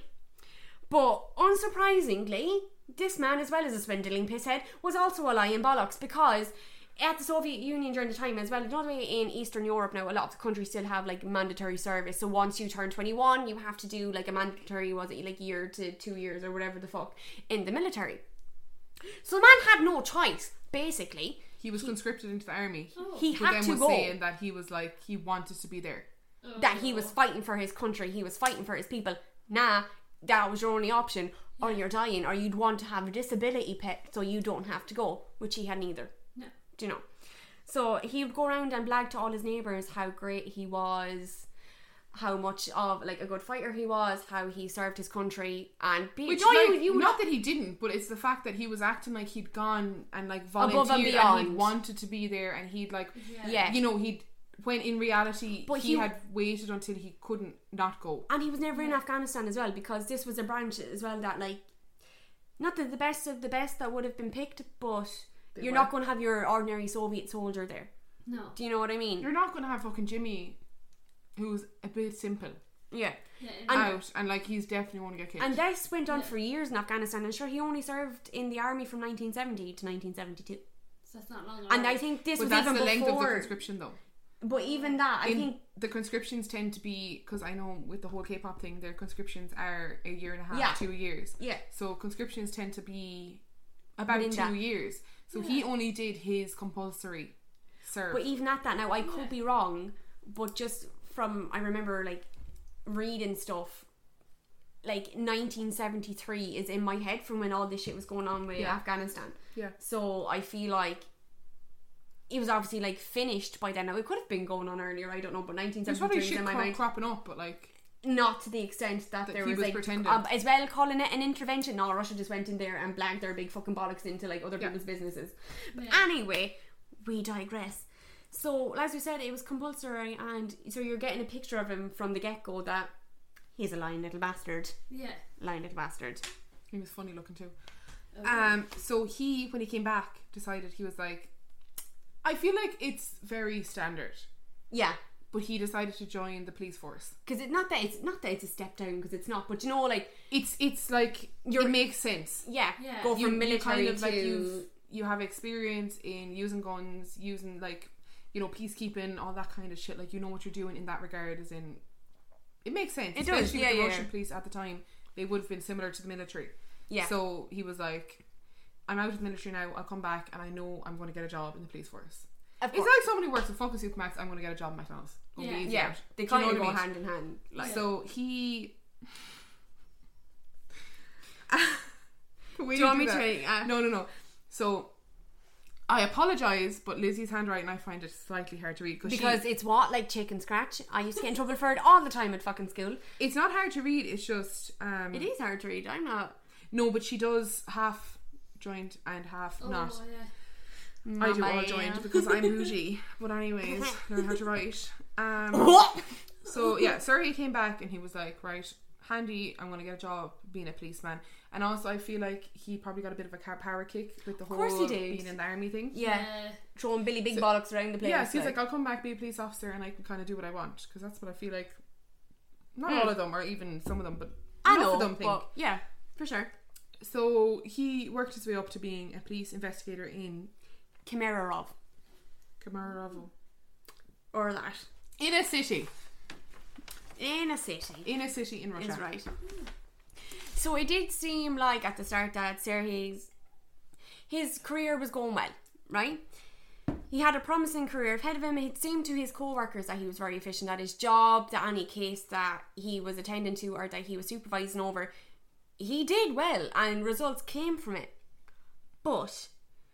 But unsurprisingly, this man, as well as a swindling pisshead, was also a lying bollocks because at the Soviet Union during the time as well, you know the way in Eastern Europe now, a lot of the countries still have like mandatory service. So once you turn twenty-one, you have to do like a mandatory, was it like year to two years or whatever the fuck, in the military. So the man had no choice, basically. He was conscripted into the army. Oh. He But had then to was go. saying that he was like, he wanted to be there. Oh. That he was fighting for his country, he was fighting for his people. Nah, that was your only option, or you're dying, or you'd want to have a disability pet so you don't have to go, which he had neither. No. Do you know? So he would go around and blag to all his neighbours how great he was, how much of like a good fighter he was, how he served his country, and be Which, you know, like, you, you not that he didn't, but it's the fact that he was acting like he'd gone and like volunteered Above and and, beyond. he'd wanted to be there, and he'd like, Yeah. yeah. you know, he'd when in reality But he, he- had waited until he couldn't not go. And he was never in Afghanistan as well, because this was a branch as well that like, not that the best of the best that would have been picked, but They you're were. not going to have your ordinary Soviet soldier there. No. Do you know what I mean? You're not going to have fucking Jimmy, who's a bit simple, Yeah. Yeah. And- out, and like he's definitely going to get killed. And this went on Yeah. for years in Afghanistan, and sure, he only served in the army from nineteen seventy to nineteen seventy-two. So that's not long. And ago. I think this but was that's even the length of the before. conscription, though. But even that, I In- think, the conscriptions tend to be, because I know with the whole K-pop thing, their conscriptions are a year and a half, Yeah. two years. yeah, So conscriptions tend to be about Within two that. years. So he only did his compulsory serve. but even at that now, I could Yeah. be wrong, but just from, I remember like reading stuff, like nineteen seventy-three is in my head from when all this shit was going on with Yeah. Afghanistan. Yeah. So I feel like it was obviously like finished by then. Now it could have been going on earlier, I don't know, but nineteen There's probably seventy-three is shit in my cro- mind. cropping up, but like, Not to the extent that, That there he was, was like pretending. um, as well calling it an intervention. No, Russia just went in there and blagged their big fucking bollocks into like other Yeah. people's businesses. But Yeah. anyway, we digress. So as we said, it was compulsory, and so you're getting a picture of him from the get go that he's a lying little bastard, Yeah. lying little bastard. he was funny looking too. Okay. Um, so he, when he came back, decided he was like, I feel like it's very standard, Yeah, but he decided to join the police force. because it's not that it's not that it's a step down, because it's not. But you know, like It's it's like You're- it makes sense. yeah, Yeah. go from You- you military kind of, to like, you've- you have experience in using guns, using like, you know, peacekeeping, all that kind of shit. Like, you know what you're doing in that regard. As in, it makes sense. It does, especially yeah, with the yeah, Russian yeah. police at the time. They would have been similar to the military. yeah. So he was like, I'm out of the military now. I'll come back, and I know I'm going to get a job in the police force. Of It's course. like somebody who works at Focus Supermax. I'm going to get a job in McDonald's. It'll be Yeah. easy yeah, out. they Do you kind know of what go I mean? hand in hand. Like, So he Do you want me that. to? Uh, No, no, no. So I apologise, but Lizzie's handwriting I find it slightly hard to read because she, it's what, like chicken scratch. I used to get in trouble for it all the time at fucking school. it's not hard to read. It's just um, It is hard to read. I'm not. no, but she does half joined and half Oh, not. yeah. I do all Mama. joined because I'm bougie. But anyways, learn how to write. Um, What? so yeah, Surrey came back and he was like, right, handy, I'm going to get a job being a policeman. And also I feel like he probably got a bit of a car power kick with the whole course he did. being in the army thing. Yeah. Yeah. Throwing Billy Big So- Bollocks around the place. Yeah, so he's like, I'll come back, be a police officer, and I can kind of do what I want. Because that's what I feel like, not Mm. all of them, or even some of them, but I enough know, of them think. but yeah, for sure. So he worked his way up to being a police investigator in Kemerarov. Kemerovo. Or that. In a city. In a city. In a city in Russia. Is right. So it did seem like at the start that Sergei's his career was going well, right? He had a promising career ahead of him. It seemed to his co-workers that he was very efficient at his job, that any case that he was attending to or that he was supervising over, he did well and results came from it. But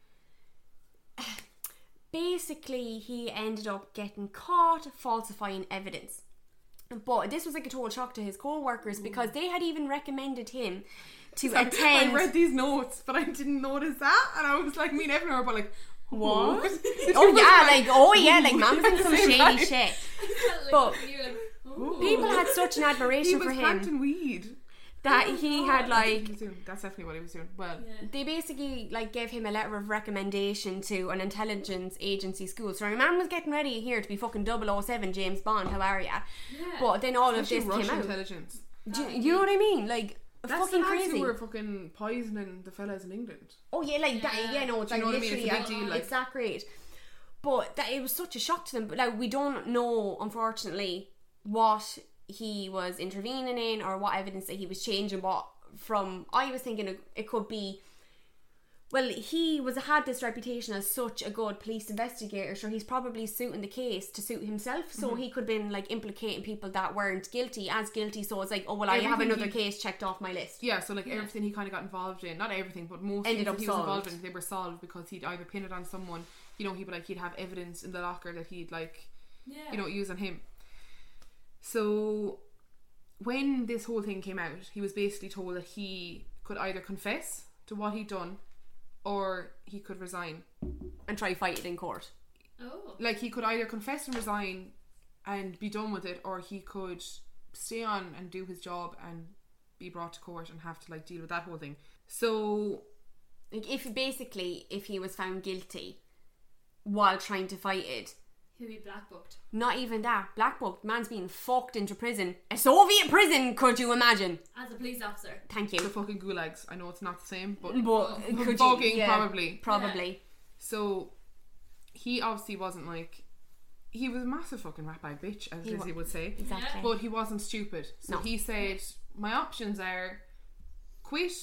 basically he ended up getting caught falsifying evidence. But this was like a total shock to his co-workers because they had even recommended him to Sorry, attend. I read these notes, but I didn't notice that, and I was like, me and Evan were about like, What? what? Oh yeah, like oh yeah, like man was in some Same shady time. shit. Like, But you're like, ooh. people had such an He admiration was for him planting weed. that Oh, he God. had He like was doing- That's definitely what he was doing. Well, Yeah. they basically like gave him a letter of recommendation to an intelligence agency school. So my man was getting ready here to be fucking double oh seven James Bond. How are ya? Yeah. But then all of especially this Russian came out. intelligence. Do you, you know what I mean? Like That's fucking the lads crazy. who were fucking poisoning the fellas in England. Oh yeah, like that. Yeah. Yeah, no, it's Do you like know what I mean? literally It's a a big deal, like- it's that great. But that it was such a shock to them. But like we don't know, unfortunately, what he was intervening in or what evidence that he was changing. What from I was thinking it, it could be. Well, he was had this reputation as such a good police investigator, so he's probably suiting the case to suit himself. So he could have been like implicating people that weren't guilty as guilty. So it's like, oh well, I have Everything another he- case checked off my list. Yeah, so like Yeah. everything he kind of got involved in, not everything, but most Ended things up that he was involved solved. in, they were solved because he'd either pin it on someone, you know, he'd be like, he'd have evidence in the locker that he'd like, Yeah. you know, use on him. So when this whole thing came out, he was basically told that he could either confess to what he'd done or he could resign. And try fight it in court. Oh. Like he could either confess and resign and be done with it, or he could stay on and do his job and be brought to court and have to like deal with that whole thing. So Like if basically if he was found guilty while trying to fight it, He'll be black booked. not even that, black book, man's being fucked into prison. A Soviet prison, could you imagine? As a police officer. Thank the you. fucking gulags. I know it's not the same, but But could you, fucking yeah, probably. Probably. So he obviously wasn't like, he was a massive fucking ratbag bitch, as He wa- Lizzie would say. Exactly. But he wasn't stupid. So No. he said, my options are quit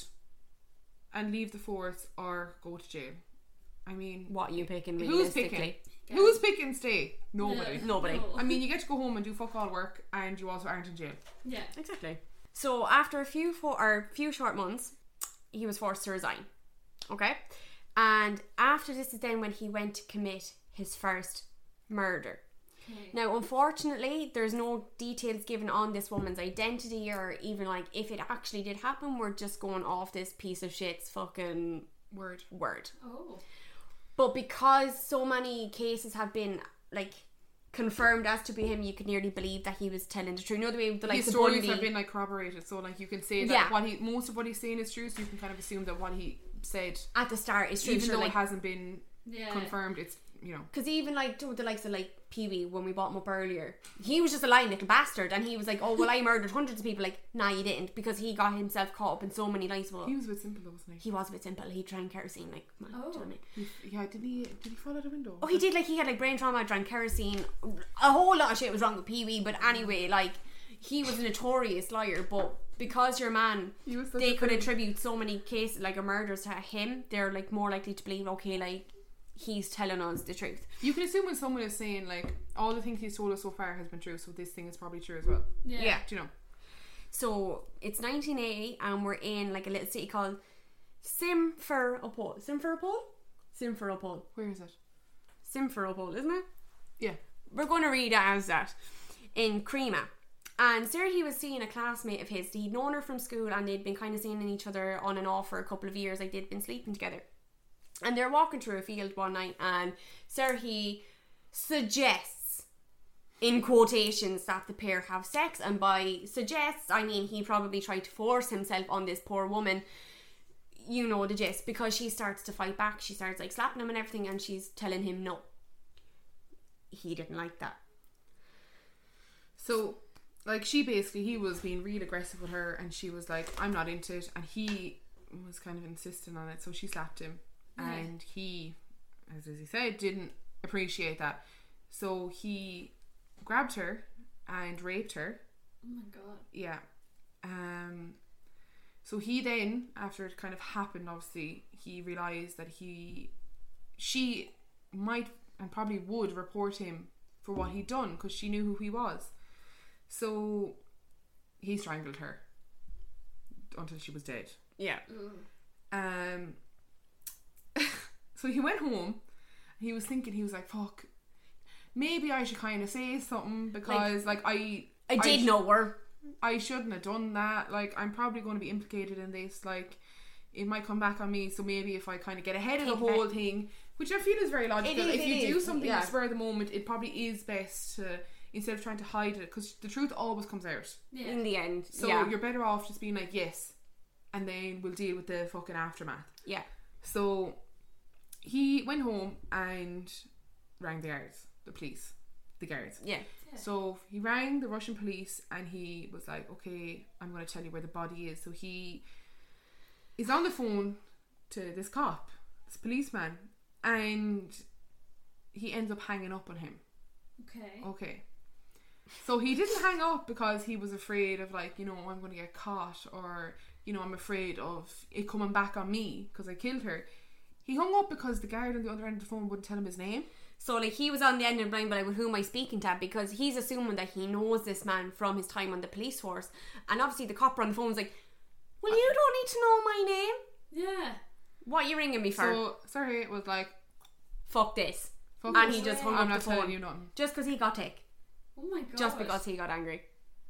and leave the force or go to jail. I mean, What are you picking who's realistically? picking? Yeah. Who's picking stay? Nobody. Yeah. Nobody. No. I mean, you get to go home and do fuck all work, and you also aren't in jail. Yeah. Exactly. So after a few for or few short months, he was forced to resign. Okay? And after this is then when he went to commit his first murder. Okay. Now, unfortunately, there's no details given on this woman's identity or even like if it actually did happen. We're just going off this piece of shit's fucking Word. word. Oh. But because so many cases have been like confirmed as to be him, you could nearly believe that he was telling the truth. You know the way with the, like His the stories Bundy- have been like corroborated, so like you can say that Yeah. what he most of what he's saying is true, so you can kind of assume that what he said, at the start is true. even sure, though like, it hasn't been Yeah. confirmed, it's, you know. because even like with the likes of like Pee Wee when we bought him up earlier, he was just a lying little bastard, and he was like, "Oh well, I murdered hundreds of people." Like, nah, you didn't, because he got himself caught up in so many lies. Well, He was a bit simple though, wasn't he? he was a bit simple. He drank kerosene, like, man, Oh. do you know what I mean? He, yeah, did he? Did he fall out a window? Oh, he did. Like, he had like brain trauma, drank kerosene. A whole lot of shit was wrong with Pee Wee, but anyway, like, he was a notorious liar. But because your man, He was such they a could pig. attribute so many cases like or murders to him, they're like more likely to believe, okay, like, he's telling us the truth. You can assume when someone is saying like all the things he's told us so far has been true, so this thing is probably true as well. Yeah. Do you know? So it's nineteen eighty, and we're in like a little city called Simferopol. Simferopol? Simferopol. Where is it? Simferopol, isn't it? Yeah. We're going to read it as that. In Crema. And Sarah, he was seeing a classmate of his. He'd known her from school and they'd been kind of seeing each other on and off for a couple of years. Like, they'd been sleeping together. And they're walking through a field one night and Sarah, he suggests, in quotations, that the pair have sex. And by suggests, I mean he probably tried to force himself on this poor woman. You know the gist. Because she starts to fight back. She starts like slapping him and everything and she's telling him no. He didn't like that. So, like, she basically, he was being real aggressive with her and she was like, I'm not into it. And he was kind of insisting on it. So she slapped him. Yeah. And he, as he said, didn't appreciate that. So he grabbed her and raped her. Oh my god. Yeah. Um. So he then, after it kind of happened, obviously, he realised that he, she might and probably would report him for what he'd done because she knew who he was. So he strangled her until she was dead. Yeah. Um. So he went home. He was thinking, he was like, "Fuck, maybe I should kind of say something because, like, like I, I did I sh- know her. I shouldn't have done that. Like, I'm probably going to be implicated in this. Like, it might come back on me. So maybe if I kind of get ahead of the Think whole that- thing, which I feel is very logical. It is, if it you do is, something yeah. at the spur of the moment, it probably is best to, instead of trying to hide it, because the truth always comes out. Yeah. In the end. So yeah. you're better off just being like, yes, and then we'll deal with the fucking aftermath. Yeah. So he went home and rang the guards, the police, the guards. Yeah. So he rang the Russian police and he was like, okay, I'm going to tell you where the body is. So he is on the phone to this cop, this policeman, and he ends up hanging up on him. Okay. Okay. So he didn't hang up because he was afraid of, like, you know, I'm going to get caught, or, you know, I'm afraid of it coming back on me because I killed her. He hung up because the guard on the other end of the phone wouldn't tell him his name. So, like, he was on the end of the line, but like, who am I speaking to? Because he's assuming that he knows this man from his time on the police force. And obviously the cop on the phone was like, well, you don't need to know my name. Yeah. What are you ringing me for? So sorry, it was like, Fuck this. fuck And this. he just hung I'm up not the phone. telling you nothing. Just because he got tick. Oh my god. Just because he got angry.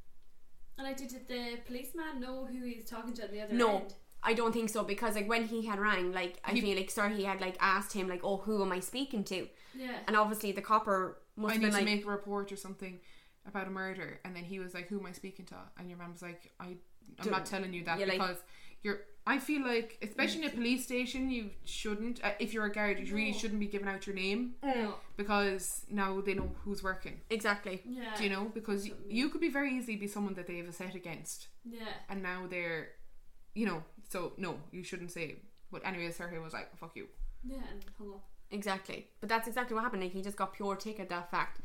And like, did the policeman know who he was talking to at the other No. end? I don't think so, because like when he had rang, like I He- feel like sir he had like asked him like, oh, who am I speaking to? Yeah. And obviously the copper must I have need been to like, make a report or something about a murder. And then he was like, who am I speaking to? And your mum was like, I, I'm Don't- not telling you that you're like- because you're, I feel like, especially in a police station, you shouldn't, uh, if you're a guard, you really No. shouldn't be giving out your name No. because now they know who's working. exactly. Yeah. Do you know? Because y- you could be very easily be someone that they have a set against. Yeah. And now they're, you know, so no, you shouldn't say. But anyway, Sergey was like, fuck you. Yeah, and hung up. Exactly. But that's exactly what happened. Like he just got pure tick at that fact.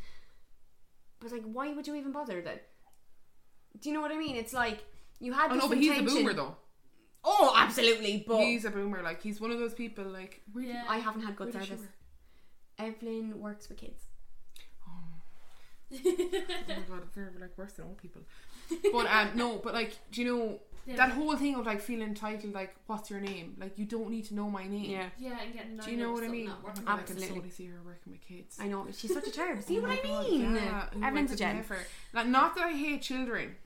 But like, why would you even bother then? Do you know what I mean? It's like you had Oh this no, but he's a intention- boomer though. Oh, absolutely. But He's a boomer. Like, he's one of those people, like, where Yeah. I haven't had good Where does she service. work? Evelyn works with kids. oh my god, they're like worse than old people. But um, no, but like, do you know Yeah. that whole thing of like feeling entitled? Like, what's your name? Like, you don't need to know my name. Yeah. Yeah, and getting Do you know what I mean? Not Oh working. my God, I Absolutely. can totally see her working with kids. I know, she's such a turd. See Oh what my I God, mean? yeah. Who Evelyn's a would gem. never- Like, not that I hate children,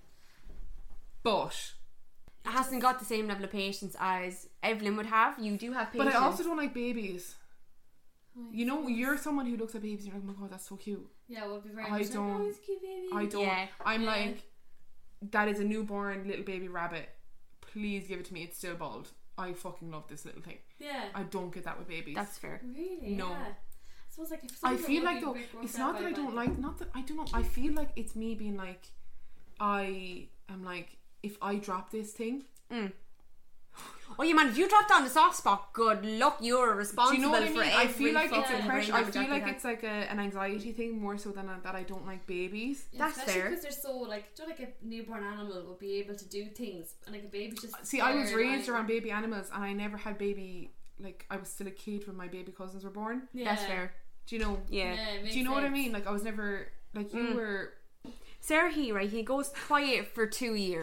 but Hasn't got the same level of patience as Evelyn would have. You do have but patience. I also don't like babies. Oh, You know, yes. you're someone who looks at babies and you're like, oh my god, that's so cute. Yeah, we'll be very I much like, don't- oh, he's a cute baby. I don't. Yeah. I'm Yeah. like, that is a newborn little baby rabbit. Please give it to me. It's still bald. I fucking love this little thing. Yeah. I don't get that with babies. That's fair. Really? No. Yeah. I suppose like if I someone feel would like be though, a bit grossed it's out not by that I it, don't like- like, not that I don't know. I feel like it's me being like, I am like, if I drop this thing, Mm. Oh, you man, if you dropped on the soft spot, good luck. You're do responsible you know what I mean? for I every feel like it's a fucking pressure. brain I damage feel after like that. it's like a, an anxiety thing more so than a, that I don't like babies. Yeah, That's especially fair. because they're so like, do you know, like a newborn animal will be able to do things, and like a baby's just. See, I was scared, raised like- around baby animals, and I never had baby. Like, I was still a kid when my baby cousins were born. Yeah. That's fair. Do you know? Yeah. Yeah, it makes Do you know what I sense. mean? Like, I was never like you Mm. were. Sarah he, right, he goes quiet for two years.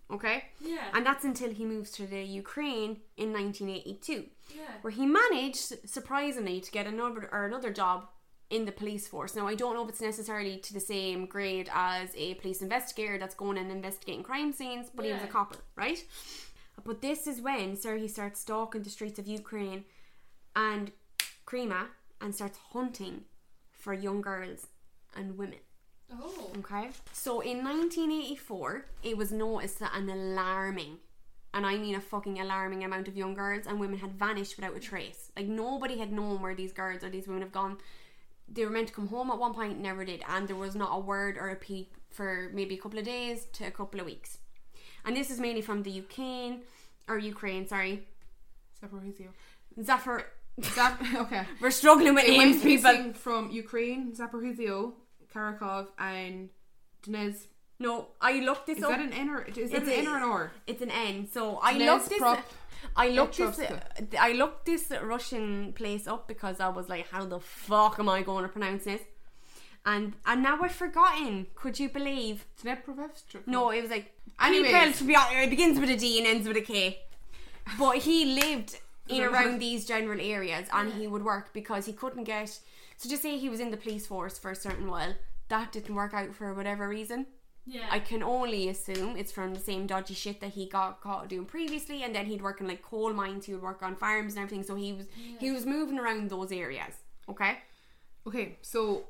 Okay? Yeah. And that's until he moves to the Ukraine in nineteen eighty-two, yeah. where he managed, surprisingly, to get another or another job in the police force. Now, I don't know if it's necessarily to the same grade as a police investigator that's going and investigating crime scenes, but he was a Yeah. copper, right? But this is when Sergei starts stalking the streets of Ukraine and Crimea and starts hunting for young girls and women. Oh. Okay. So in nineteen eighty-four, it was noticed that an alarming, and I mean a fucking alarming amount of young girls and women had vanished without a trace. Like, nobody had known where these girls or these women have gone. They were meant to come home at one point, never did, and there was not a word or a peep for maybe a couple of days to a couple of weeks. And this is mainly from the Ukraine, or Ukraine, sorry. Zaporizhia. Zafar. Zap- okay. We're struggling with It names, went people. missing from Ukraine, Zaporizhia, Kharkov, and Donetsk. No, I looked this Is up. that an N or is that It's an a- N or an R? It's an N. So I Donetsk, looked this. Prop, I looked this. Petrovsk. I looked this Russian place up because I was like, "How the fuck am I going to pronounce this?" And and now I've forgotten. Could you believe? Dnepropetrovsk. No, it was like. Anyways. Well, to be honest, it begins with a D and ends with a K. But he lived in around these general areas, and he would work because he couldn't get. So just say he was in the police force for a certain while. That didn't work out for whatever reason. Yeah. I can only assume it's from the same dodgy shit that he got caught doing previously, and then he'd work in like coal mines, he would work on farms and everything. So he was Yeah. he was moving around those areas. Okay. Okay, so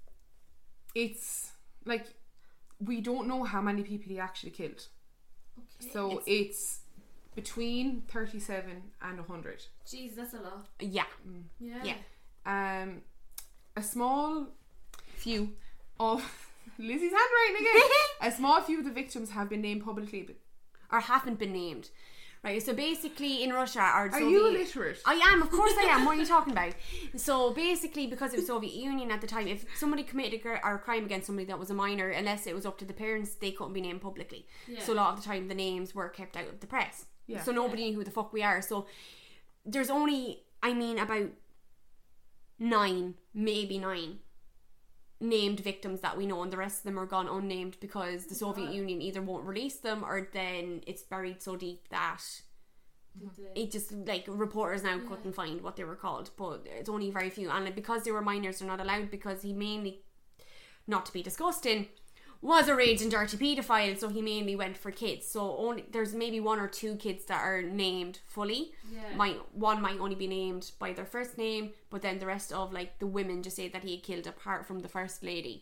it's like we don't know how many people he actually killed. Okay. So it's, between thirty-seven and one hundred. Jeez, that's a lot. Yeah. Yeah. Yeah. Um, a small few of Lizzie's handwriting again. A small few of the victims have been named publicly. But Or haven't been named. Right. So basically, in Russia, or are Soviet, you illiterate? I am, of course I am. What are you talking about? So basically, because it was Soviet Union at the time, if somebody committed a, gr- or a crime against somebody that was a minor, unless it was up to the parents, they couldn't be named publicly. Yeah. So a lot of the time, the names were kept out of the press. Yeah. So nobody knew who the fuck we are. So there's only, I mean, about nine, maybe nine, named victims that we know, and the rest of them are gone unnamed because the Soviet Wow. Union either won't release them, or then it's buried so deep that Did they- it just, like, reporters now Yeah. couldn't find what they were called. But it's only very few, and like, because they were minors, they're not allowed, because he mainly, not to be disgusting, was a raging dirty paedophile, so he mainly went for kids. So only there's maybe one or two kids that are named fully. Yeah. Might one might only be named by their first name, but then the rest of, like, the women just say that he had killed, apart from the first lady.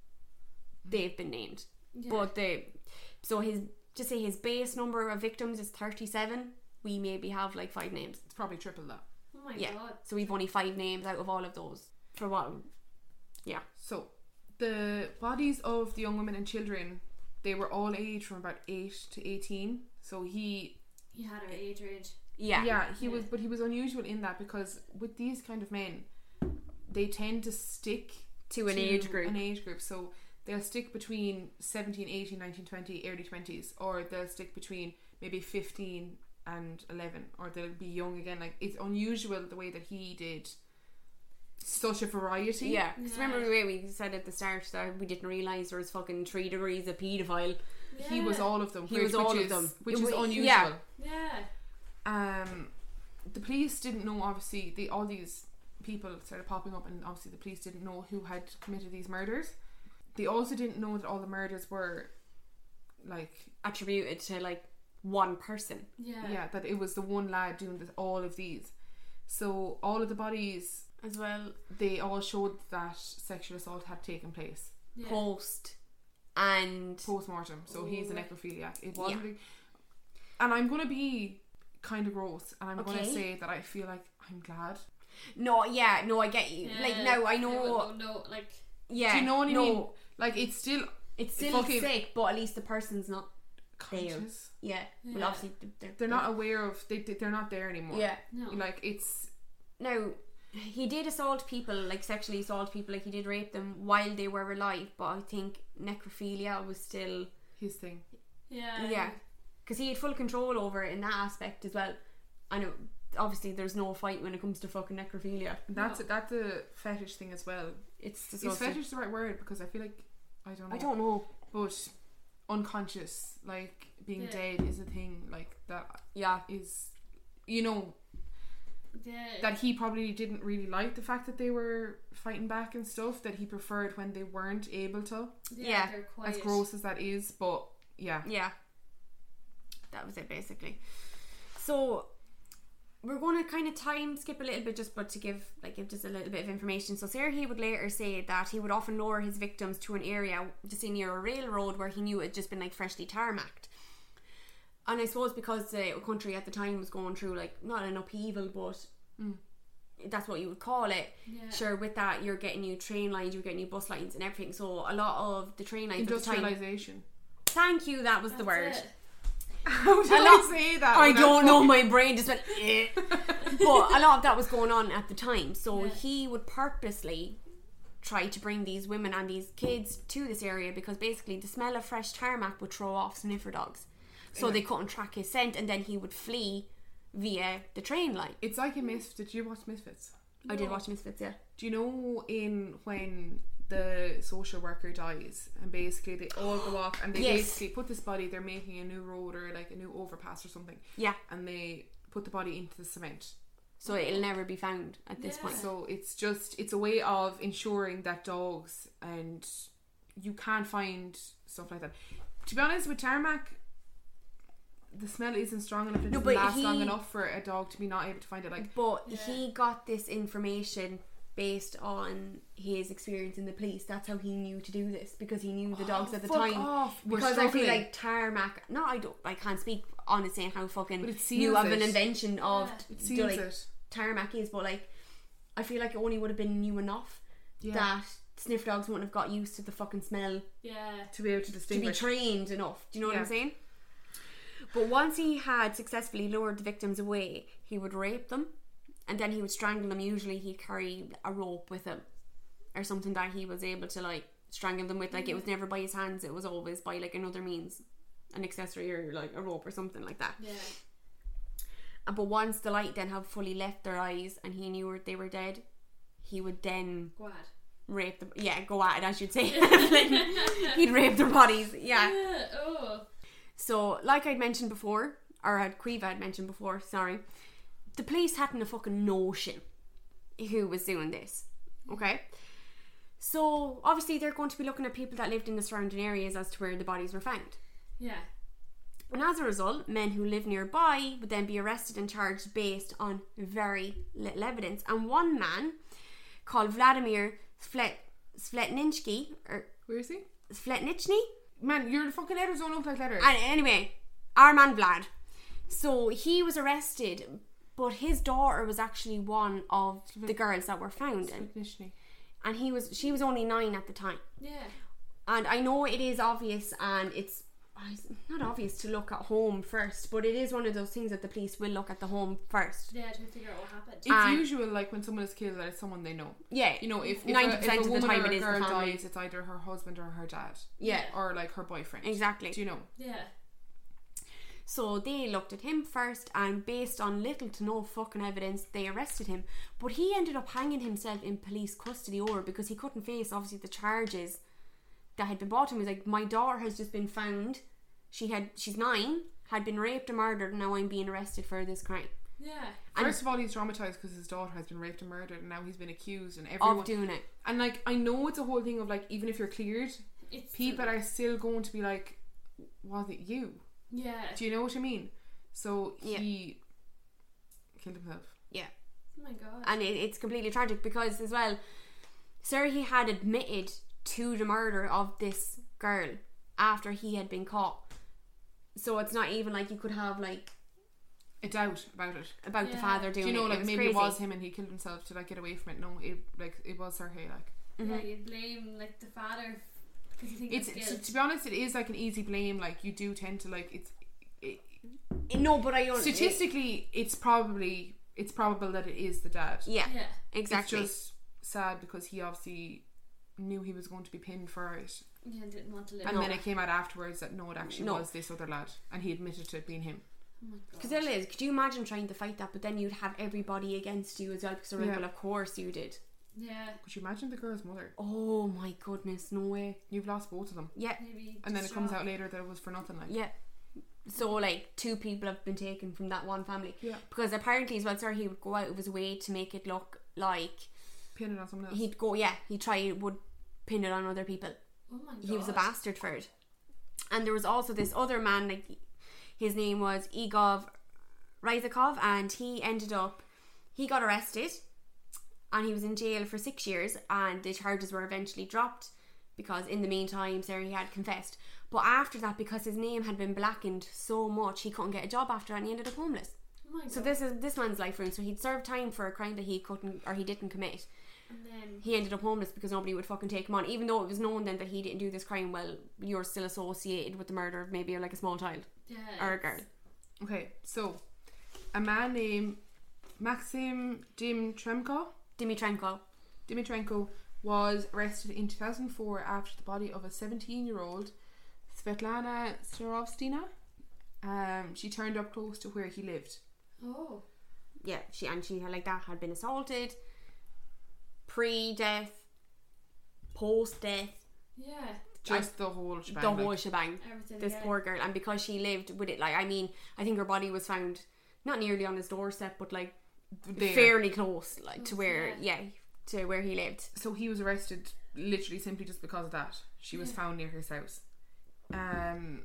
They've been named. Yeah. But the so his just say his base number of victims is thirty-seven. We maybe have like five names. It's probably triple that. Oh my Yeah. god. So we've only five names out of all of those. For what? Yeah. So the bodies of the young women and children, they were all aged from about eight to eighteen. So he He had her age range. Yeah. yeah, he Yeah. was, but he was unusual in that because with these kind of men, they tend to stick To an age group. An age group. So they'll stick between seventeen, eighteen, nineteen, twenty, early twenties, or they'll stick between maybe fifteen and eleven, or they'll be young again. Like, it's unusual the way that he did such a variety. Yeah. Because Yeah. remember the way we said at the start that we didn't realise there was fucking three degrees of paedophile. He Yeah. was all of them. He which, was all which of is, them. which It is wa- unusual. yeah. Yeah. Um, the police didn't know, obviously, the, all these people started popping up, and obviously the police didn't know who had committed these murders. They also didn't know that all the murders were, like, Attributed to like one person. Yeah. yeah, that it was the one lad doing this, all of these. So all of the bodies, As well. they all showed that sexual assault had taken place Yeah. Post. And post-mortem. So he's a Right. necrophiliac. It wasn't, Yeah. and I'm gonna be kind of gross, and I'm gonna Okay. say that I feel like I'm glad. no, yeah, no, I get you. Yeah. Like now I No, know. no, like Yeah. Do you know what I no, mean? Like, it's still It's still fucking- sick, but at least the person's not. conscious. Yeah. Well, Yeah. obviously they're, They're not aware of. They they- they're not there anymore. Yeah. no. Like, it's Now, he did assault people, like sexually assault people, like he did rape them while they were alive, but I think necrophilia was still, his thing. yeah. yeah, because he had full control over it in that aspect as well. I know, obviously there's no fight when it comes to fucking necrophilia. And that's No. that's a fetish thing as well. It's Is disgusting. fetish the right word? Because I feel like I don't know. I don't know. But unconscious, like being Yeah. dead is a thing like that Yeah. is, you know, Yeah. that he probably didn't really like the fact that they were fighting back and stuff, that he preferred when they weren't able to, yeah, Yeah. they're quiet. as gross as that is, but yeah. Yeah. That was it basically. So we're going to kind of time skip a little bit just but to give like give just a little bit of information. So Sarah he would later say that he would often lure his victims to an area just near a railroad where he knew it had just been like freshly tarmacked. And I suppose because the country at the time was going through like not an upheaval, but Mm. that's what you would call it. Yeah. Sure, with that you're getting new train lines, you're getting new bus lines and everything. So a lot of the train lines at the time. Industrialization. Thank you, that was the That's word. it. How do A I lot- say that? I without don't know, fucking- my brain just went eh. But a lot of that was going on at the time. So Yeah. he would purposely try to bring these women and these kids to this area because basically the smell of fresh tarmac would throw off sniffer dogs. So Yeah. they couldn't track his scent and then he would flee via the train line. It's like a Misfits. Did you watch Misfits? I did No. watch Misfits, yeah. Do you know in when the social worker dies and basically they all go off and they Yes. basically put this body, they're making a new road or like a new overpass or something, Yeah. and they put the body into the cement. So it'll never be found at this Yeah. point. So it's just it's a way of ensuring that dogs, and you can't find stuff like that. To be honest, with tarmac, the smell isn't strong enough. It No, doesn't but last he- long enough for a dog to be not able to find it. Like, But Yeah. he got this information based on his experience in the police. That's how he knew to do this because he knew the dogs at the fuck time. off. We're Because I feel struggling. like tarmac. No, I don't. I can't speak on it saying how fucking But it new seals of an it. invention of Yeah. It the, seals like it. tarmac is. But like, I feel like it only would have been new enough Yeah. that sniff dogs wouldn't have got used to the fucking smell Yeah. to be able to to be distinguish. trained enough. Do you know what Yeah. I'm saying? But once he had successfully lured the victims away, he would rape them and then he would strangle them. Usually he'd carry a rope with him or something that he was able to like strangle them with. Like it was never by his hands, it was always by like another means, an accessory or like a rope or something like that. Yeah. Uh, But once the light then had fully left their eyes and he knew they were dead, he would then Glad. rape them. Yeah, go at it, I should say. He'd rape their bodies. Yeah. Yeah. Oh. So, like I'd mentioned before, or had Quiva had mentioned before, sorry, the police hadn't a fucking notion who was doing this. Okay? So, obviously, they're going to be looking at people that lived in the surrounding areas as to where the bodies were found. Yeah. And as a result, men who live nearby would then be arrested and charged based on very little evidence. And one man called Vladimir Svet- Svetninsky, or Where is he? Svetnichny? Man, your fucking letters don't look like letters. And anyway, our man Vlad. So he was arrested, but his daughter was actually one of the girls that were found, and, Nishni. and he was she was only nine at the time. Yeah. And I know it is obvious, and it's it's not obvious to look at home first, but it is one of those things that the police will look at the home first. Yeah. To figure out what happened. It's And- usual, like when someone is killed, that it's someone they know. Yeah, You know, if, if, ninety a, if percent a of the woman time or it a is the girl family. dies, it's either her husband or her dad. Yeah, Or like her boyfriend. exactly. Do you know? Yeah. So they looked at him first, and based on little to no fucking evidence, they arrested him. But he ended up hanging himself in police custody over because he couldn't face obviously the charges that had been brought to him. He was like, my daughter has just been found. She had she's nine, had been raped and murdered, and now I'm being arrested for this crime Yeah. And- First of all, he's traumatized because his daughter has been raped and murdered, and now he's been accused, and everyone. of doing it. And like, I know it's a whole thing of like, even if you're cleared, It's people are still going to be like, was it you? Yeah. Do you know what I mean? So Yeah. he killed himself. Yeah. Oh my god. And it, it's completely tragic because as well, Sir he had admitted to the murder of this girl after he had been caught. So it's not even like you could have like A doubt about it. about the Yeah. father doing Do you know, it. like it was maybe crazy. it was him and he killed himself to like get away from it. No, it like it was Sergei. Like Yeah. Mhm. You blame like the father because you think it's, it's, it's guilt. to be honest, it is like an easy blame. Like you do tend to like it's it, No, but I don't. statistically, it's probably it's probable that it is the dad. It, yeah, Yeah. exactly. It's just sad because he obviously knew he was going to be pinned for it, Yeah. Didn't want to live. and No. then it came out afterwards that no, it actually No. was this other lad, and he admitted to it being him. Oh my god. Because it is. Could you imagine trying to fight that, but then you'd have everybody against you as well? Because they're like, Yeah. well, of course you did. Yeah. Could you imagine the girl's mother? Oh my goodness, no way. You've lost both of them. Yeah, Maybe. And then it comes distraught. out later that it was for nothing. Like, yeah. So like two people have been taken from that one family. Yeah. Because apparently as well, sir, he would go out of his way to make it look like pin it on someone else. he'd go, yeah, he'd try would pin it on other people. Oh my god. He was a bastard for it. And there was also this other man, like his name was Igor Ryzakov, and he ended up he got arrested and he was in jail for six years and the charges were eventually dropped because in the meantime Sarah he had confessed. But after that, because his name had been blackened so much, he couldn't get a job after that and he ended up homeless. Oh my god. So this is this man's life ruined. So he'd served time for a crime that he couldn't or he didn't commit. And then. He ended up homeless because nobody would fucking take him on, even though it was known then that he didn't do this crime. Well, you're still associated with the murder of maybe like a small child Yeah. or a girl. Okay, so a man named Maxim Dimitrenko Dimitrenko. Dimitrenko was arrested in two thousand four after the body of a seventeen-year-old Svetlana Starovstina. Um, she turned up close to where he lived. Oh. Yeah, she and she had like that had been assaulted pre-death, post-death, Yeah. Just the whole shebang. the like, whole shebang. Everything. This yeah. poor girl, and because she lived with it, like I mean, I think her body was found not nearly on his doorstep, but like there. fairly close, like to Close, where, yeah. yeah, to where he lived. So he was arrested literally simply just because of that. She was Yeah. found near his house. Um,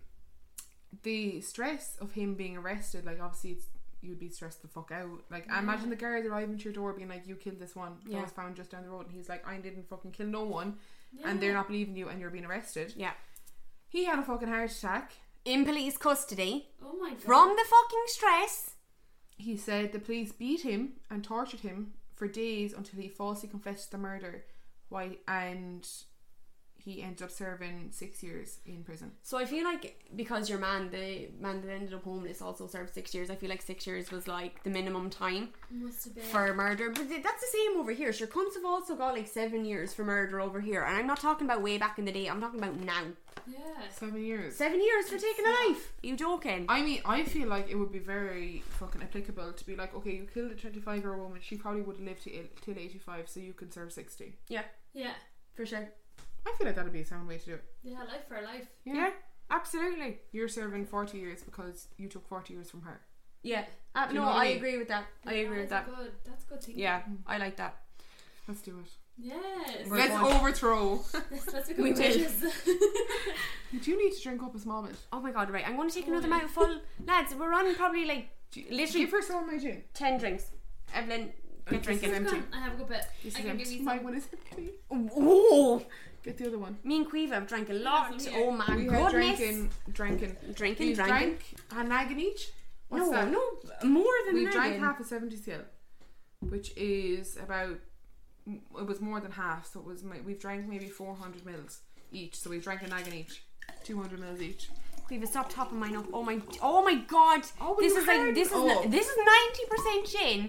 the stress of him being arrested, like obviously it's, you'd be stressed the fuck out. Like Yeah. imagine the guards arriving to your door being like, "You killed this one that Yeah. was found just down the road," and he's like, "I didn't fucking kill no one," Yeah. and they're not believing you, and you're being arrested. Yeah, He had a fucking heart attack. in police custody Oh my god. from the fucking stress. He said the police beat him and tortured him for days until he falsely confessed the murder. Why? And he ended up serving six years in prison. So I feel like because your man, the man that ended up homeless, also served six years. I feel like six years was like the minimum time Must have been. for murder. But th- that's the same over here. Sure, cunts have also got like seven years for murder over here, and I'm not talking about way back in the day. I'm talking about now. Yeah. Seven years. Seven years for taking a life. Are you joking? I mean, I feel like it would be very fucking applicable to be like, okay, you killed a twenty-five year old woman, she probably would have lived till, till eighty-five, so you could serve sixty. Yeah, Yeah. for sure. I feel like that'd be a sound way to do it. Yeah. Life for life. Yeah. Yeah, absolutely. You're serving forty years because you took forty years from her. Yeah, uh, Do you no, know what I I mean? agree with that. I Yeah, agree with that's that. Good. That's good thinking. Yeah, I like that. Let's do it. Yes. We're Let's going- overthrow. Let's, let's become We will. witches. You do need to drink up a small bit. Oh my god, right. I'm going to take Oh, another yeah. mouthful. Lads, we're on probably like Do you- Literally- Give her some of my gin. ten drinks. Evelyn, get This drinking. is empty. I have a good bit. This I is can give empty. you My some. one is empty. Oh, Get the other one. me and Quiva have drank a lot. some here. Oh my we goodness. had drinking, drinking. Drinking, We've drinking. drank a naggin each. What's No, that? no, more than We that. drank half a seventy C L, which is about. It was more than half, so it was. ma- We've drank maybe four hundred mils each. So we drank a naggin each, two hundred mils each. Quiva, stop topping mine up. Oh my, oh my god. Oh, but this you is like had- this is oh. n- this is ninety percent gin.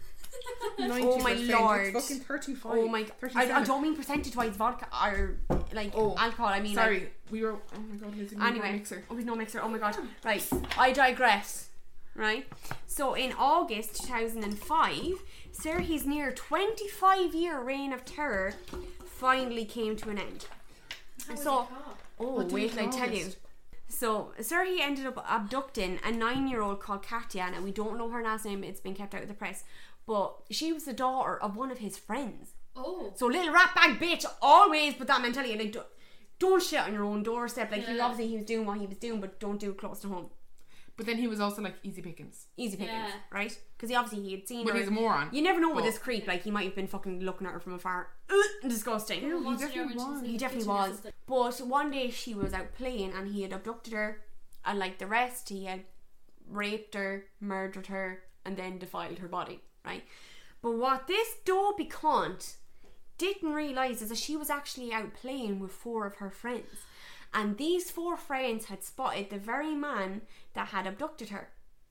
ninety my percent. lord. It's fucking thirty-five. Oh my, I, I thirty-seven. don't mean percentage wise vodka or like Oh, alcohol. I mean Sorry, like, we were. Oh my god, Lizzie, we anyway. were a mixer. Oh, with no mixer. Oh my god. Right, I digress. Right. So in August two thousand five, Serhi's near twenty-five year reign of terror finally came to an end. How was So- it called? Oh, What did wait he till I tell you. August? So Serhi ended up abducting a nine-year-old called Katya, and we don't know her last name. It's been kept out of the press, but she was the daughter of one of his friends. Oh. So little rat bag bitch, always put that mentality. Like, don't, don't shit on your own doorstep. Like, he Yeah. obviously he was doing what he was doing, but don't do it close to home. But then he was also like easy pickings. Easy pickings, Yeah. right? Because he obviously he had seen But her. he's a moron. You never know with But- this creep. Like, he might have been fucking looking at her from afar. Ugh, disgusting. Ew, he Once in definitely your- when was. she's He in definitely kitchen or was. something. But one day she was out playing and he had abducted her, and like the rest, he had raped her, murdered her, and then defiled her body, right? But what this dopey cunt didn't realise is that she was actually out playing with four of her friends. And these four friends had spotted the very man that had abducted her.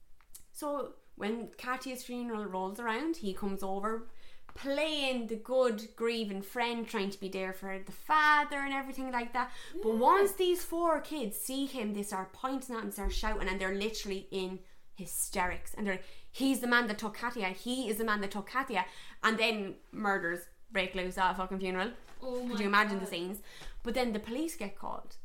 So when Katya's funeral rolls around, he comes over playing the good grieving friend, trying to be there for the father and everything like that. But once these four kids see him, they start pointing at him, start shouting, and they're literally in hysterics. And they're, he's the man that took Katya, he is the man that took Katya, and then murders break loose at a fucking funeral. Oh my Could you imagine God. the scenes? But then the police get called,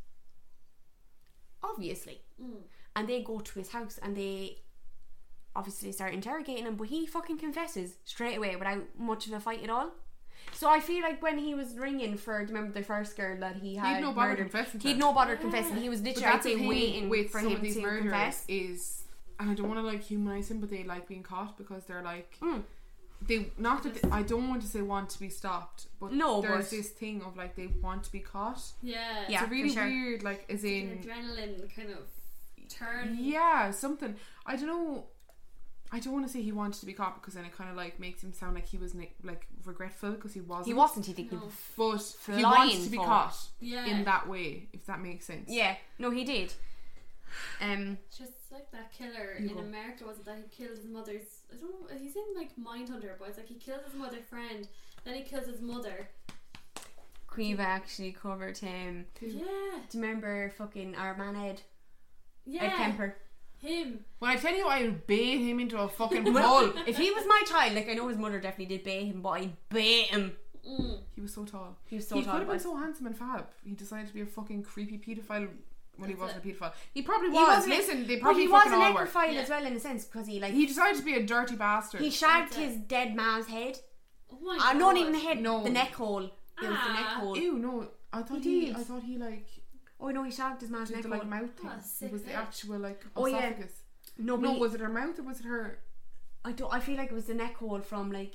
obviously, Mm. and they go to his house and they obviously start interrogating him, but he fucking confesses straight away without much of a fight at all. So I feel like when he was ringing for, do you remember the first girl that he had He'd no bother murdered? confessing to He'd her. no bother Yeah. confessing. He was But literally, I'd that's the say, thing waiting with for some him of these to murderers confess. is, and I don't want to like humanize him, but they like being caught because they're like Mm. they not that they, I don't want to say want to be stopped, but No, there's but- this thing of like they want to be caught. Yeah. Yeah. It's a really for sure. weird, like as An in adrenaline kind of turn. yeah, something. I don't know. I don't want to say he wanted to be caught because then it kind of like makes him sound like he was ne- like regretful because he wasn't. He wasn't, he did. No. but he flying wanted to be for it. caught Yeah. in that way, if that makes sense. Yeah, no, he did. Um, Just like that killer You in go. America, was it that he killed his mother's? I don't know. He's in like Mindhunter, but it's like he kills his mother friend, then he kills his mother. Quiva actually covered him. Yeah. Do you remember fucking our man Ed? Yeah. Ed Kemper. Him. When I tell you I would bait him into a fucking hole. If he was my child, like I know his mother definitely did bait him, but I bait him. Mm. He was so tall. He was so he tall. could have been but- so handsome and fab. He decided to be a fucking creepy paedophile when he That's wasn't a paedophile. He probably He was. wasn't a- Listen, they But probably he was fucking an all were. necrophile Yeah. as well in a sense because he like He decided to be a dirty bastard. he shagged That's it. his dead man's head. Oh my Uh, god. not even the head, No. the neck hole. It was the neck Ah. hole. Ew, no. I thought He he. did. I thought he like Oh no, he shagged his man's did neck the hole. like mouth thing. Oh, it sick was the bitch. actual like Oh, yeah. esophagus. No, but No, he- was it her mouth or was it her? I don't. I feel like it was the neck hole from like.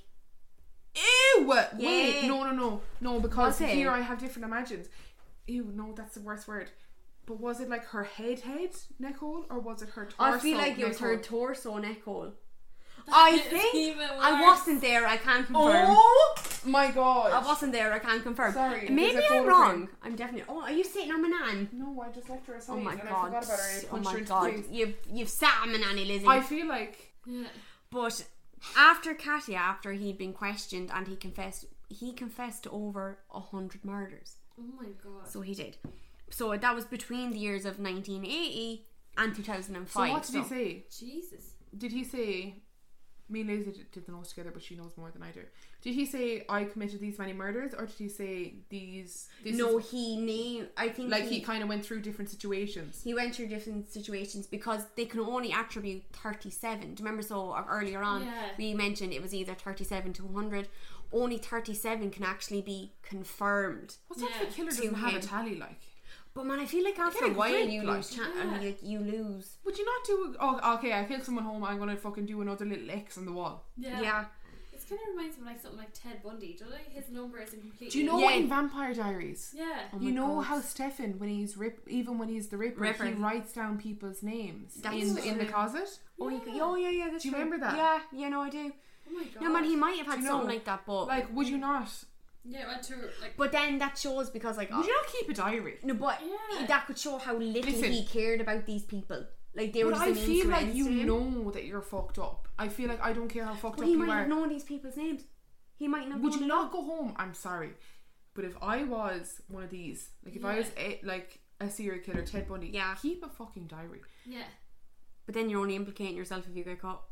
Ew! Wait, Yeah. no, no, no, no. Because Was it? here I have different imagines. Ew, no, that's the worst word. But was it like her head, head neck hole, or was it her torso? I feel like it neck was her hole? torso neck hole. That I is think even I worse. wasn't there. I can't confirm. Oh my god! I wasn't there. I can't confirm. Sorry, Maybe there's a I'm photo wrong. frame. I'm definitely. Oh, are you sitting on my nan? No, I just left her aside Oh my and I god. forgot about her. I Oh punched her my into god. the face. You've you've sat on my nanny, Lizzie. I feel like Yeah. But after Katya, after he'd been questioned and he confessed, he confessed to over a hundred murders. Oh my god. So he did. So that was between the years of nineteen eighty and two thousand so. five. What did he say? Jesus. Did he say? Me and Liz did- did the notes together, but she knows more than I do. Did he say I committed these many murders, or did he say these? This No, is, he named. I think like he, he kind of went through different situations. he went through different situations because they can only attribute thirty-seven. Do you remember? So uh, earlier on, Yeah. we mentioned it was either thirty-seven to one hundred. Only thirty-seven can actually be confirmed. What type Yeah. of killer To doesn't have a him. tally like? But man, I feel like after get a a while grip, you like. lose. Chan- I mean, Yeah. like, you lose. Would you not do? Oh, okay. I killed someone home. I'm gonna fucking do another little X on the wall. Yeah. Yeah. It kind of reminds me of like something like Ted Bundy. Do like his number isn't completely. Do you know Yeah. in Vampire Diaries? Yeah. Oh you my know God. how Stefan, when he's rip, even when he's the Ripper, Ripper. he writes down people's names That's in in the true. closet. Oh, Yeah. he, oh yeah, yeah. That's Do you true. remember that? Yeah, yeah. No, I do. Oh my god. No, man, he might have Do had you something know? like that, but Like, would you not? Yeah, it went to like. but then that shows because like Would you not keep a diary? no, but Yeah. that could show how little Listen. he cared about these people. Like they were But just I an feel like influence you to him. know that you're fucked up. I feel like I don't care how fucked But up he you might are. have known these people's names. He might not. Would known you them not go home? I'm sorry, but if I was one of these, like if I Yeah. was a, like a serial killer, Ted Bundy, Yeah. keep a fucking diary. Yeah. But then you're only implicating yourself if you get caught.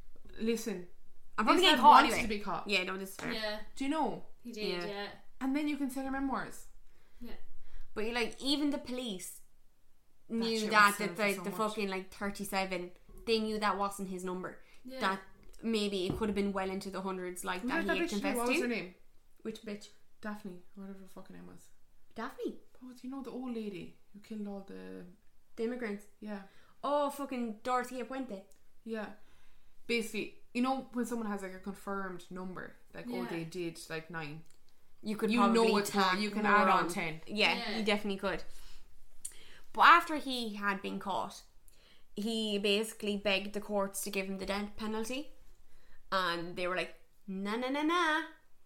Listen, I'm probably this getting lad caught wanted anyway. to be caught. Yeah, no, this is fair. Yeah. Do you know? He did. Yeah. Yeah. And then you can sell your memoirs. Yeah. But you like even the police knew shit that would that sell the, for the so much. fucking like thirty-seven. They knew that wasn't his number. Yeah. That maybe it could have been well into the hundreds, like Remember that that he had bitch today? confessed What was her to. name? Which bitch? Daphne, whatever her fucking name was. Daphne, Oh, you know the old lady who killed all the. the immigrants. Yeah, Oh, fucking Dorothea Puente. yeah. Basically, you know when someone has like a confirmed number, like oh Yeah. they did like nine. You could You probably know it's more. tack You can more add on ten. Yeah, Yeah. he definitely could. But after he had been caught, he basically begged the courts to give him the death penalty, and they were like, "Nah, nah, nah, nah,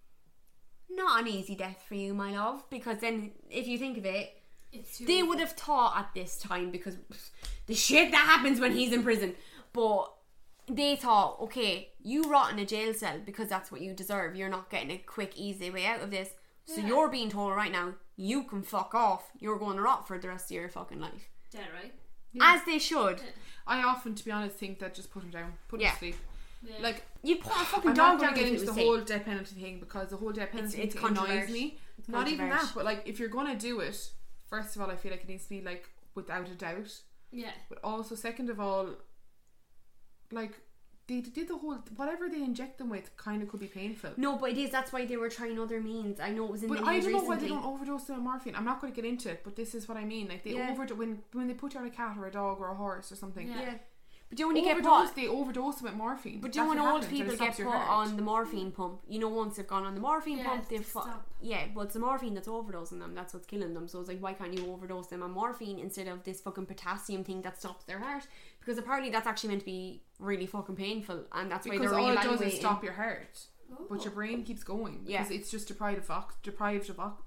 not an easy death for you, my love." Because then, if you think of it, It's too they easy. would have thought at this time, because the shit that happens when he's in prison, but they thought, okay, you rot in a jail cell because that's what you deserve. You're not getting a quick, easy way out of this. So Yeah. you're being told right now, you can fuck off. You're going to rot for the rest of your fucking life. Dead right. Yeah. As they should. I often, to be honest, think that just put him down, put him Yeah. to sleep. Yeah. Like, You put a fucking I'm dog not down going to if get it into was the safe. whole death penalty thing because the whole death penalty it's thing annoys controversial. me. It's Not even that, controversial. but like if you're going to do it, first of all, I feel like it needs to be like without a doubt. Yeah. But also, second of all, like they did the whole whatever they inject them with kind of could be painful. No, but it is. That's why they were trying other means. I know it was in But the I news don't know why recently. they don't overdose them with morphine. I'm not going to get into it, but this is what I mean. Like they Yeah. overdose when when they put down a cat or a dog or a horse or something. Yeah. Yeah. But do you when you get Overdose, put, they overdose them with morphine. but do you know That's when what old happens, and people it get stops put your heart. on the morphine pump? You know, once they've gone on the morphine Yeah, pump, it's they've to fu- stop. yeah. Well, it's the morphine that's overdosing them. That's what's killing them. So it's like, why can't you overdose them on morphine instead of this fucking potassium thing that stops their heart? Because apparently that's actually meant to be really fucking painful, and that's why Because they're all it reevaluating. does is stop your heart, Oh. but your brain keeps going. Yeah. Because it's just deprived of ox- deprived of ox-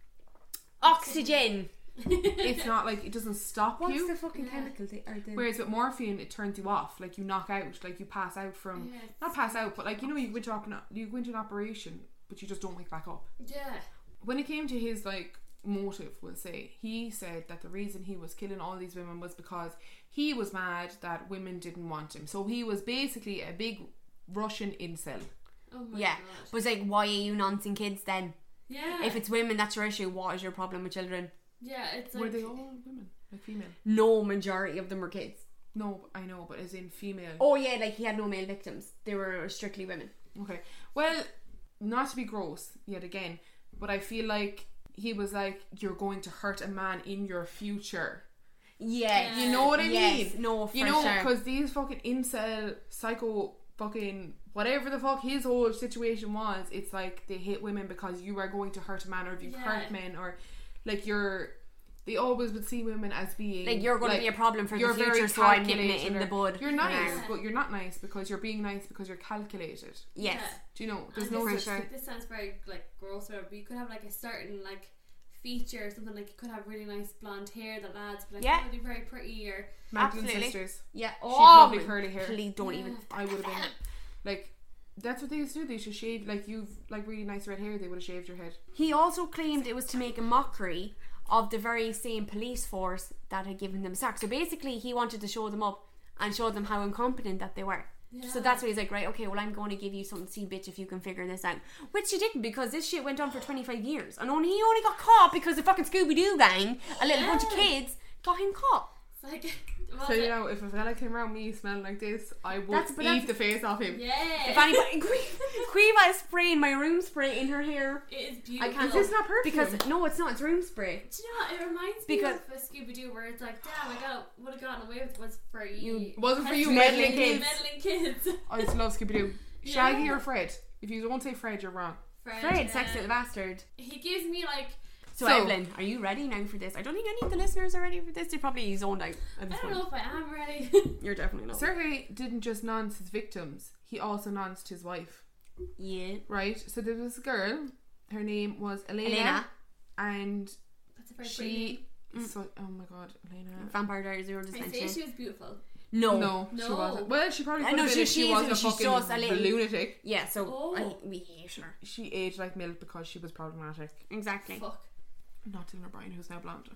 Oxygen. It's not like it doesn't stop What's you. the fucking Yeah. chemical? They, or the Whereas with morphine, it turns you off. Like you knock out. Like you pass out from Yeah. not pass out, but like you know you go into op- you go into an operation, but you just don't wake back up. Yeah. When it came to his like motive, we'll say he said that the reason he was killing all these women was because he was mad that women didn't want him. So he was basically a big Russian incel. Oh my yeah. god. But it's like, why are you noncing kids then? Yeah. If it's women, that's your issue. What is your problem with children? yeah, it's Were like they all women, like female? No, majority of them were kids. No, I know, but as in female. Oh yeah, like he had no male victims. They were strictly women. Okay. Well, not to be gross yet again, but I feel like he was like, you're going to hurt a man in your future. Yeah, You know what I yes. mean? No, for You know, sure. because these fucking incel, psycho, fucking whatever the fuck his whole situation was, it's like they hate women because you are going to hurt a man, or if you've Yeah. hurt men, or like you're. They always would see women as being Like you're going like, to be a problem for the you're future, very so I'm nipping it calculated, in or the bud. You're nice, Yeah. but you're not nice because you're being nice because you're calculated. Yes. Yeah. Do you know? There's And no this, such sure. this sounds very like gross, or but you could have like a certain like feature or something, like you could have really nice blonde hair that lads be like, Yeah. oh, they're very pretty, or Magdalene Absolutely. sisters. Yeah. She Oh, had lovely my- curly hair. Please don't Yeah. even. I would have been like, that's what they used to do. They used to shave, like you've like really nice red hair. They would have shaved your head. He also claimed it was to make a mockery of the very same police force that had given them sack. So basically, he wanted to show them up and show them how incompetent that they were. yeah. So that's why he's like, right, okay, well, I'm going to give you something, see, bitch, if you can figure this out. Which he didn't, because this shit went on for twenty-five years. And only he only got caught because the fucking Scooby-Doo gang, a little bunch of Yeah. kids, got him caught. It's like, well, So you the- know, if a fella came around me smelling like this, I would That's- but eat that's- the face off him. yeah, If anybody, Quiva is spraying my room spray in her hair. it is I beautiful. can't- Is this not perfume? Because, no, it's not, it's room spray. Do you know what? It reminds Because- me of a Scooby Doo where it's like, damn, I got would have gotten away with was for you. You- wasn't for you meddling meddling kids. Meddling kids. I used to love Scooby Doo. Shaggy Yeah. or Fred? If you don't say Fred, you're wrong. Fred, Fred, yeah. sex little bastard. He gives me like, So, So- Evelyn, are you ready now for this? I don't think any of the listeners are ready for this. They're probably zoned out at I this don't point. know if I am ready. You're definitely not. Sergey didn't just nonce his victims; he also nonced his wife. Yeah. Right? So there was a girl. Her name was Elena, Elena. and That's a very pretty name. she. So, oh my god, Elena. Vampire Diaries Zero I say Dissension. she was beautiful. No. No, she No. wasn't. Well, she probably I could know, have she- been if she she wasn't a isn't, she's fucking just a little- lunatic. Yeah, so Oh. I, we hate her. She aged like milk because she was problematic. Exactly. Fuck. Not Dylan O'Brien, who's now blonde.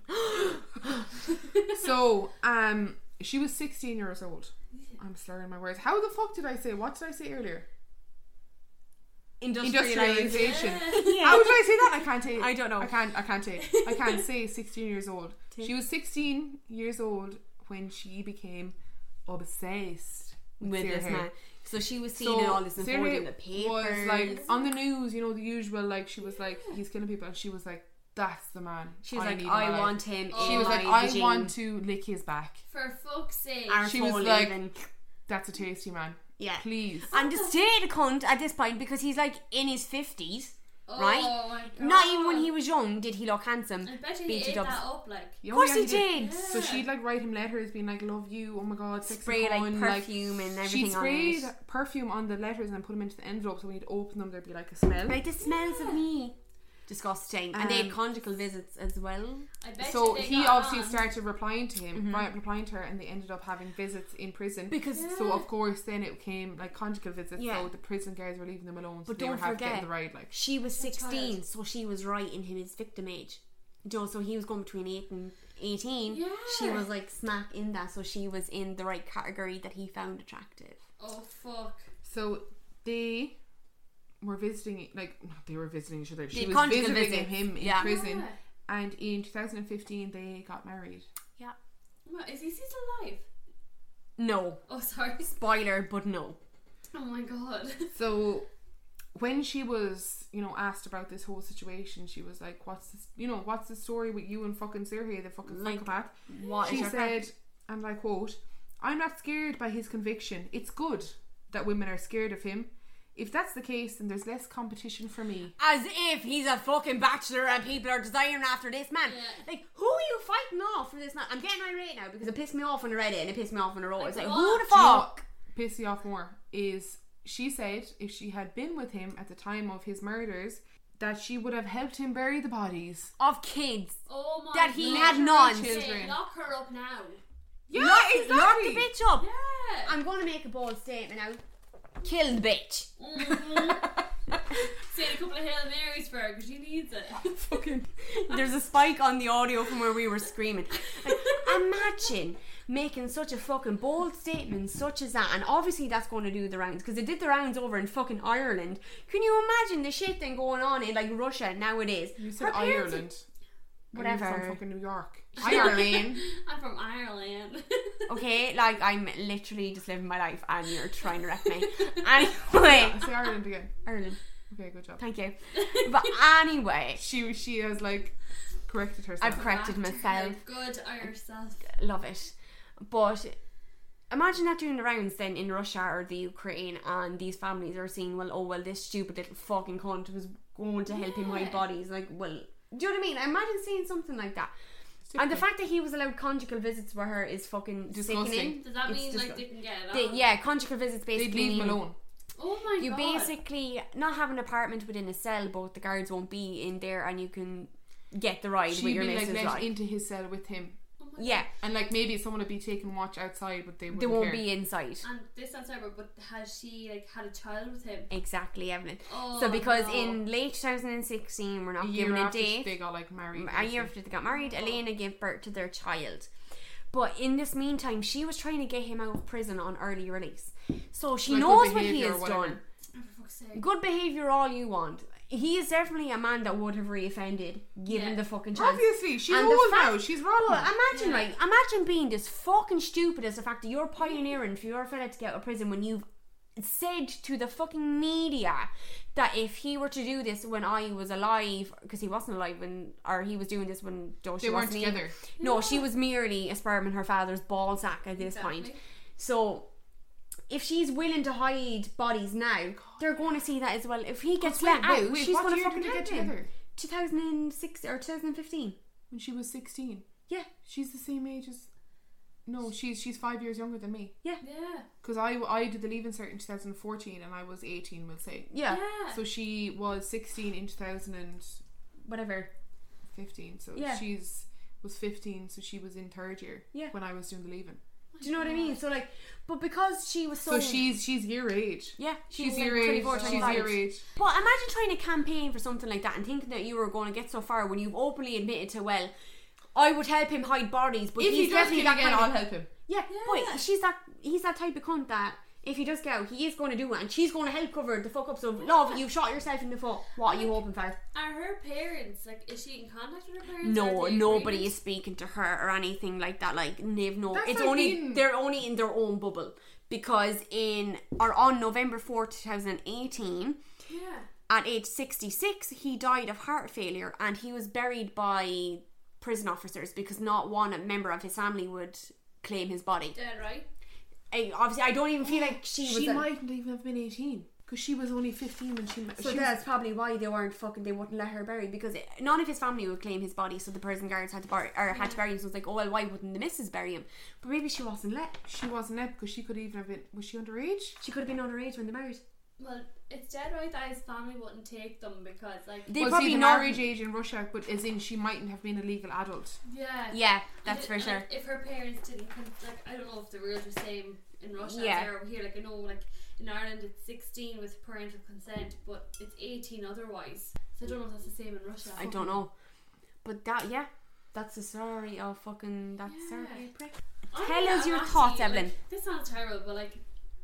So, um, she was sixteen years old. I'm slurring my words. How the fuck did I say? What did I say earlier? Industrialization. Yeah. How did I say that? I can't say. I don't know. I can't. I can't say. I can't say sixteen years old. She was sixteen years old when she became obsessed with, With Sarah this Hare. man. So she was seeing So all this Sarah unfolding in the papers. was like on the news, you know, the usual. Like she was like, he's killing people, and she was like, that's the man. she was I like, need in my I life." want him Oh in She was my like, I regime. want to lick his back. For fuck's sake. Arsehole She was like, even. That's a tasty man. Yeah. Please. And to stay the cunt at this point because he's like in his fifties. oh right? My God. Not even when he was young did he look handsome. I bet you B he T ate dubs. that up like. Yeah, Of course yeah, he did. Yeah. So she'd like write him letters being like, love you, oh my god, sexy Spray like hun, perfume and everything She'd on sprayed it. perfume on the letters and then put them into the envelope so when you'd open them there'd be like a smell. Like the smells of me. Disgusting. And they had Um, conjugal visits as well. I bet So you they he got obviously on. started replying to him, Mhm. right, replying to her, and they ended up having visits in prison. Because Yeah. So of course then it came like conjugal visits, Yeah. so the prison guards were leaving them alone, so But they don't were having to get forget- in the ride like. she was A sixteen, child. so she was right in his victim age. Joe, so he was going between eight and eighteen. Yeah. She was like smack in that, so she was in the right category that he found attractive. Oh fuck. So they were visiting, like, not they were visiting each other. She The was conjugal visiting visits. him in Yeah. prison. Yeah. And in two thousand fifteen, they got married. What, is he still alive? No. Oh, sorry. Spoiler, but no. Oh my god. So when she was, you know, asked about this whole situation, she was like, "What's this? You know, what's the story with you and fucking Sergey, the fucking Like, psychopath?" What She is your said, and I quote, "I'm not scared by his conviction. It's good that women are scared of him. If that's the case, then there's less competition for me." As if he's a fucking bachelor and people are desiring after this man. Yeah. Like, who are you fighting off for this man? I'm getting irate now because it pissed me off when I read it and it pissed me off when I wrote it. It's like, Like, who what? the Do you know fuck? what pissed me off more is she said if she had been with him at the time of his murders, that she would have helped him bury the bodies. Of kids. Oh my That he god. had none. Children. Say, lock her up now. Yeah, Lock, exactly. lock the bitch up. Yeah. I'm going to make a bold statement now. Kill the bitch. Mm-hmm. Say a couple of Hail Marys for her because she needs it. Fucking. There's a spike on the audio from where we were screaming. Like, imagine making such a fucking bold statement such as that, and obviously that's going to do the rounds because it did the rounds over in fucking Ireland. Can you imagine the shit then going on in like Russia nowadays? You said Her parents- Ireland. Whatever. Are you from fucking New York. Ireland. I'm from Ireland. Okay, like I'm literally just living my life and you're trying to wreck me. Anyway, Say Ireland again. Ireland. Okay, good job. Thank you. But anyway, She she has like corrected herself. I've corrected myself. Good Irish self. Love it. But imagine that doing the rounds then in Russia or the Ukraine and these families are seeing, well, oh well, this stupid little fucking cunt was going to help him hide Yeah. bodies. Like, well, do you know what I mean? Imagine seeing something like that. Stupid. And the fact that he was allowed conjugal visits with her is fucking Disgusting. sickening. Does that It's mean like disgu- they can get it They, on? yeah, conjugal visits They'd basically leave him mean alone. Oh my you god. basically not have an apartment within a cell, but the guards won't be in there and you can get the ride She'd with your be like missus. let Like. into his cell with him, Oh my Yeah, and like maybe someone would be taking watch outside, but they they wouldn't won't care. be inside. And this sounds terrible, but has she like had a child with him? Exactly, Evelyn. Oh, So because no. in late twenty sixteen, we're A not year given a after date. they got like married. A year after they got married, Elena gave birth to their child. But in this meantime, she was trying to get him out of prison on early release. So she Like good knows what he behaviour or has whatever. done. Oh, for fuck's sake. Good behaviour, all you want. He is definitely a man that would have reoffended, given Yeah. the fucking chance. Obviously, she's And the old fact- now. She's rotten. Well, imagine, Yeah. like, imagine being this fucking stupid as the fact that you're pioneering for your fella to get out of prison when you've said to the fucking media that if he were to do this when I was alive, because he wasn't alive when, or he was doing this when Joe, she they weren't wasn't even- together. No, Yeah. she was merely a sperm in her father's ball sack at this Exactly. point. So if she's willing to hide bodies now, they're going to see that as well. If he gets Wait, let wait, out, wait, she's what going to year fucking did they help get him. together? two thousand six or twenty fifteen. When she was sixteen. Yeah, She's the same age as. No, she's she's five years younger than me. Yeah. Because I, I did the Leaving Cert in two thousand fourteen and I was eighteen, we'll say. yeah, Yeah. So she was sixteen in two thousand whatever. fifteen. So Yeah. she's was fifteen, so she was in third year Yeah. when I was doing the Leaving. Do you know what I mean? So like, but because she was so, So, she's she's your age. yeah, She's like your age. twenty-four, She's twenty-five. your age. But imagine trying to campaign for something like that and thinking that you were going to get so far when you've openly admitted to, well, I would help him hide bodies, but If he's he does definitely kill that again, kind I'll of, help him. yeah, Yeah. but she's that he's that type of cunt that if he does get out, he is going to do it, and she's going to help cover the fuck ups of love. You shot yourself in the foot. What are you hoping for? Are her parents like? Is she in contact with her parents? No, Are they nobody agreement? is speaking to her or anything like that. Like they've no. That's It's like only being- they're only in their own bubble because in or on November fourth, twenty eighteen. Yeah. At age sixty-six, he died of heart failure and he was buried by prison officers because not one member of his family would claim his body. Dead, right? I, obviously, I don't even feel like she was. She a- mightn't even have been eighteen because she was only fifteen when she met. So she was, that's probably why they weren't fucking. They wouldn't let her bury because it, none of his family would claim his body. So the prison guards had to bury or had to bury him. So it's like, oh well, why wouldn't the missus bury him? But maybe she wasn't let. she wasn't it because she could even have been. Was she underage? She could have been underage when they married. Well, it's dead right that his family wouldn't take them because, like, They well, probably see, the not- marriage age in Russia, but as in she mightn't have been a legal adult. yeah, Yeah, that's And for it- sure. and If her parents didn't, con- like, I don't know if the rules are the same in Russia Yeah. as they are over here. Like, I know, like in Ireland, it's sixteen with parental consent, but it's eighteen otherwise. So I don't know if that's the same in Russia. I don't know, but that yeah, that's the story of fucking that Yeah. story. prick. I'm- Tell us I'm your actually, thoughts, like, Evelyn. this sounds terrible, but like,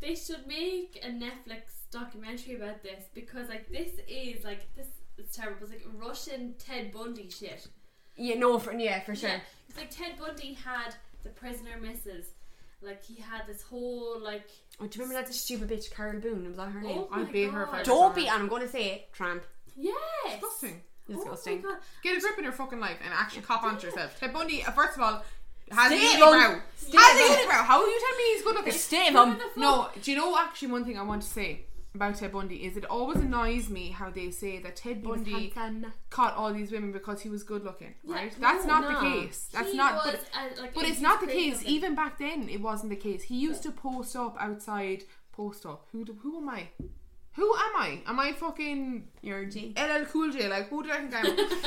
They should make a Netflix documentary about this because like this is like this it's terrible. It's like Russian Ted Bundy shit. Yeah, no, for yeah, for sure. Yeah, it's like Ted Bundy had the prisoner missus. Like he had this whole like. Oh, do you remember that stupid bitch Carol Boone? Was that her name? Oh I my bait her God. for Don't be, and I'm going to say it, tramp. Yes. Disgusting. Disgusting. Oh my God. Get a grip in your fucking life and actually cop onto yourself. Ted Bundy, uh, first of all, has a Stay unibrow. alone. Stay Has a alone. unibrow. How are you telling me he's good looking? Stay What him. the fuck? No, do you know actually one thing I want to say about Ted Bundy is it always annoys me how they say that Ted Bundy caught all these women because he was good looking, Yeah, right? That's no, not no. the case. That's He not. was, But, uh, like, but in it's his not the cradle case. of it. Even back then, it wasn't the case. He used to post up outside. Post up. Who? Do, who am I? Who am I? Am I fucking You're a G. L L Cool J? Like who do I think I am?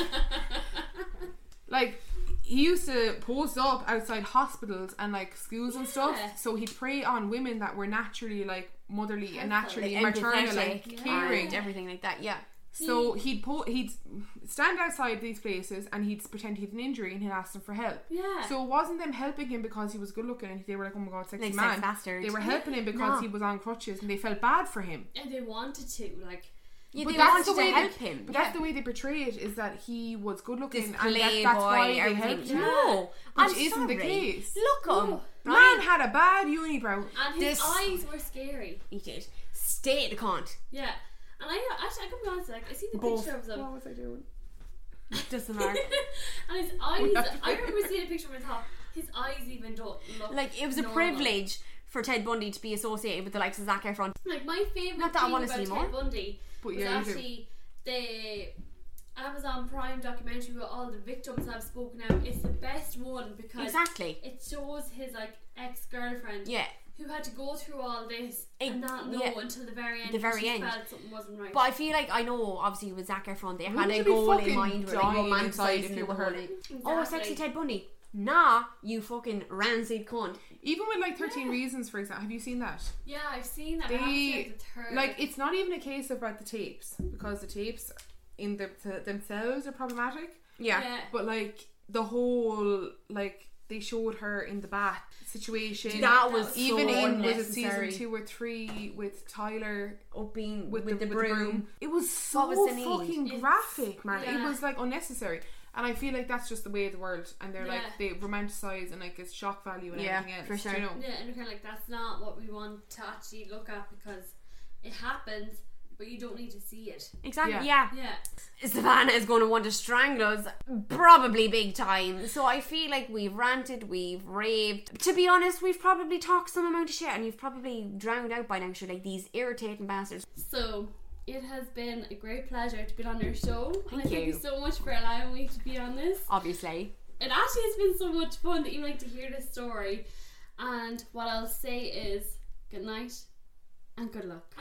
Like he used to post up outside hospitals and like schools and stuff. Yeah. So he'd prey on women that were naturally like motherly and Helpful. naturally Like, maternal, empathetic, like Yeah. caring. and everything like that. Yeah. So he'd po- he'd stand outside these places and he'd pretend he had an injury and he'd ask them for help. Yeah. So it wasn't them helping him because he was good looking and they were like, oh my god, sexy Like man. sex bastard. They were helping him because No. he was on crutches and they felt bad for him. and they wanted to like. Yeah, But they that's wanted the way to they- help him. But yeah. that's the way they portray it, is that he was good looking This and that, playboy, that's why they everything. helped him. No, Which I'm isn't the sorry. case. Look him. No. Man Right? had a bad unibrow. And his This- eyes were scary. He did. Stay the cunt. Yeah. And I actually, I can be honest, like, I seen the Both. picture of them. What was I doing? Doesn't matter. And his eyes, have to I fix remember seeing a picture of him and thought, his eyes even don't look Like, it was a normal. privilege for Ted Bundy to be associated with the likes of Zac Efron. Like, my favourite Not that I thing wanna about see Ted more. Bundy But was yeah, you do. actually the Amazon Prime documentary with all the victims that have spoken out. It's the best one because Exactly. it shows his, like, ex-girlfriend Yeah. who had to go through all this It- and not know yeah. until the very end. The when very she end. felt something wasn't right. But I feel like I know, obviously, with Zac Efron, they Wouldn't had you a be goal in fucking mind with like dying inside romanticising if you the were whole her? thing. Oh, sexy Ted Bundy. Nah, you fucking rancid cunt. Even with like thirteen Yeah. Reasons, for example, have you seen that? Yeah, I've seen that. but I haven't They seen the third. like it's not even a case about the tapes because the tapes in the, th- themselves are problematic. Yeah. yeah. But like the whole like they showed her in the bath situation. That was even so in was it unnecessary. season two or three with Tyler Up being with, with, the, the, with broom. It was so What was the need? fucking It's- graphic, man. It yeah. was like unnecessary. And I feel like that's just the way of the world. And they're Yeah. like they romanticize and like it's shock value and Yeah, everything else. for sure. You know? Yeah, and you're kind of like, that's not what we want to actually look at because it happens, but you don't need to see it. Exactly, Yeah. yeah. Yeah. Savannah is going to want to strangle us, probably big time. So I feel like we've ranted, we've raved. To be honest, we've probably talked some amount of shit, and you've probably drowned out by now, sure, like these irritating bastards. So, it has been a great pleasure to be on your show. and I Thank thank you you. so much for allowing me to be on this. Obviously. It actually has been so much fun that you like to hear this story. And what I'll say is good night and good luck.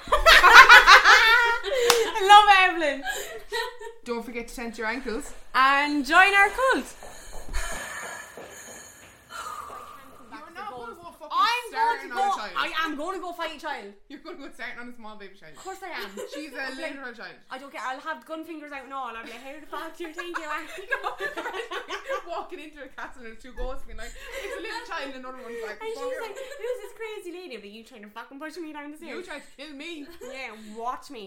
I love Evelyn. Don't forget to tent your ankles. And join our cult. I'm going to go. I am going to go fight a child. You're going to go starting on a small baby child. Of course I am. She's a literal child. I don't care. I'll have gun fingers out and all. I'll be like, how the fuck do you think you are? Walking into a castle and there's two ghosts being like, it's a little child and another one's like, And fuck she's you. like, who's this crazy lady? But you trying to fucking push me down the You stairs? tried to kill me. Yeah, watch me.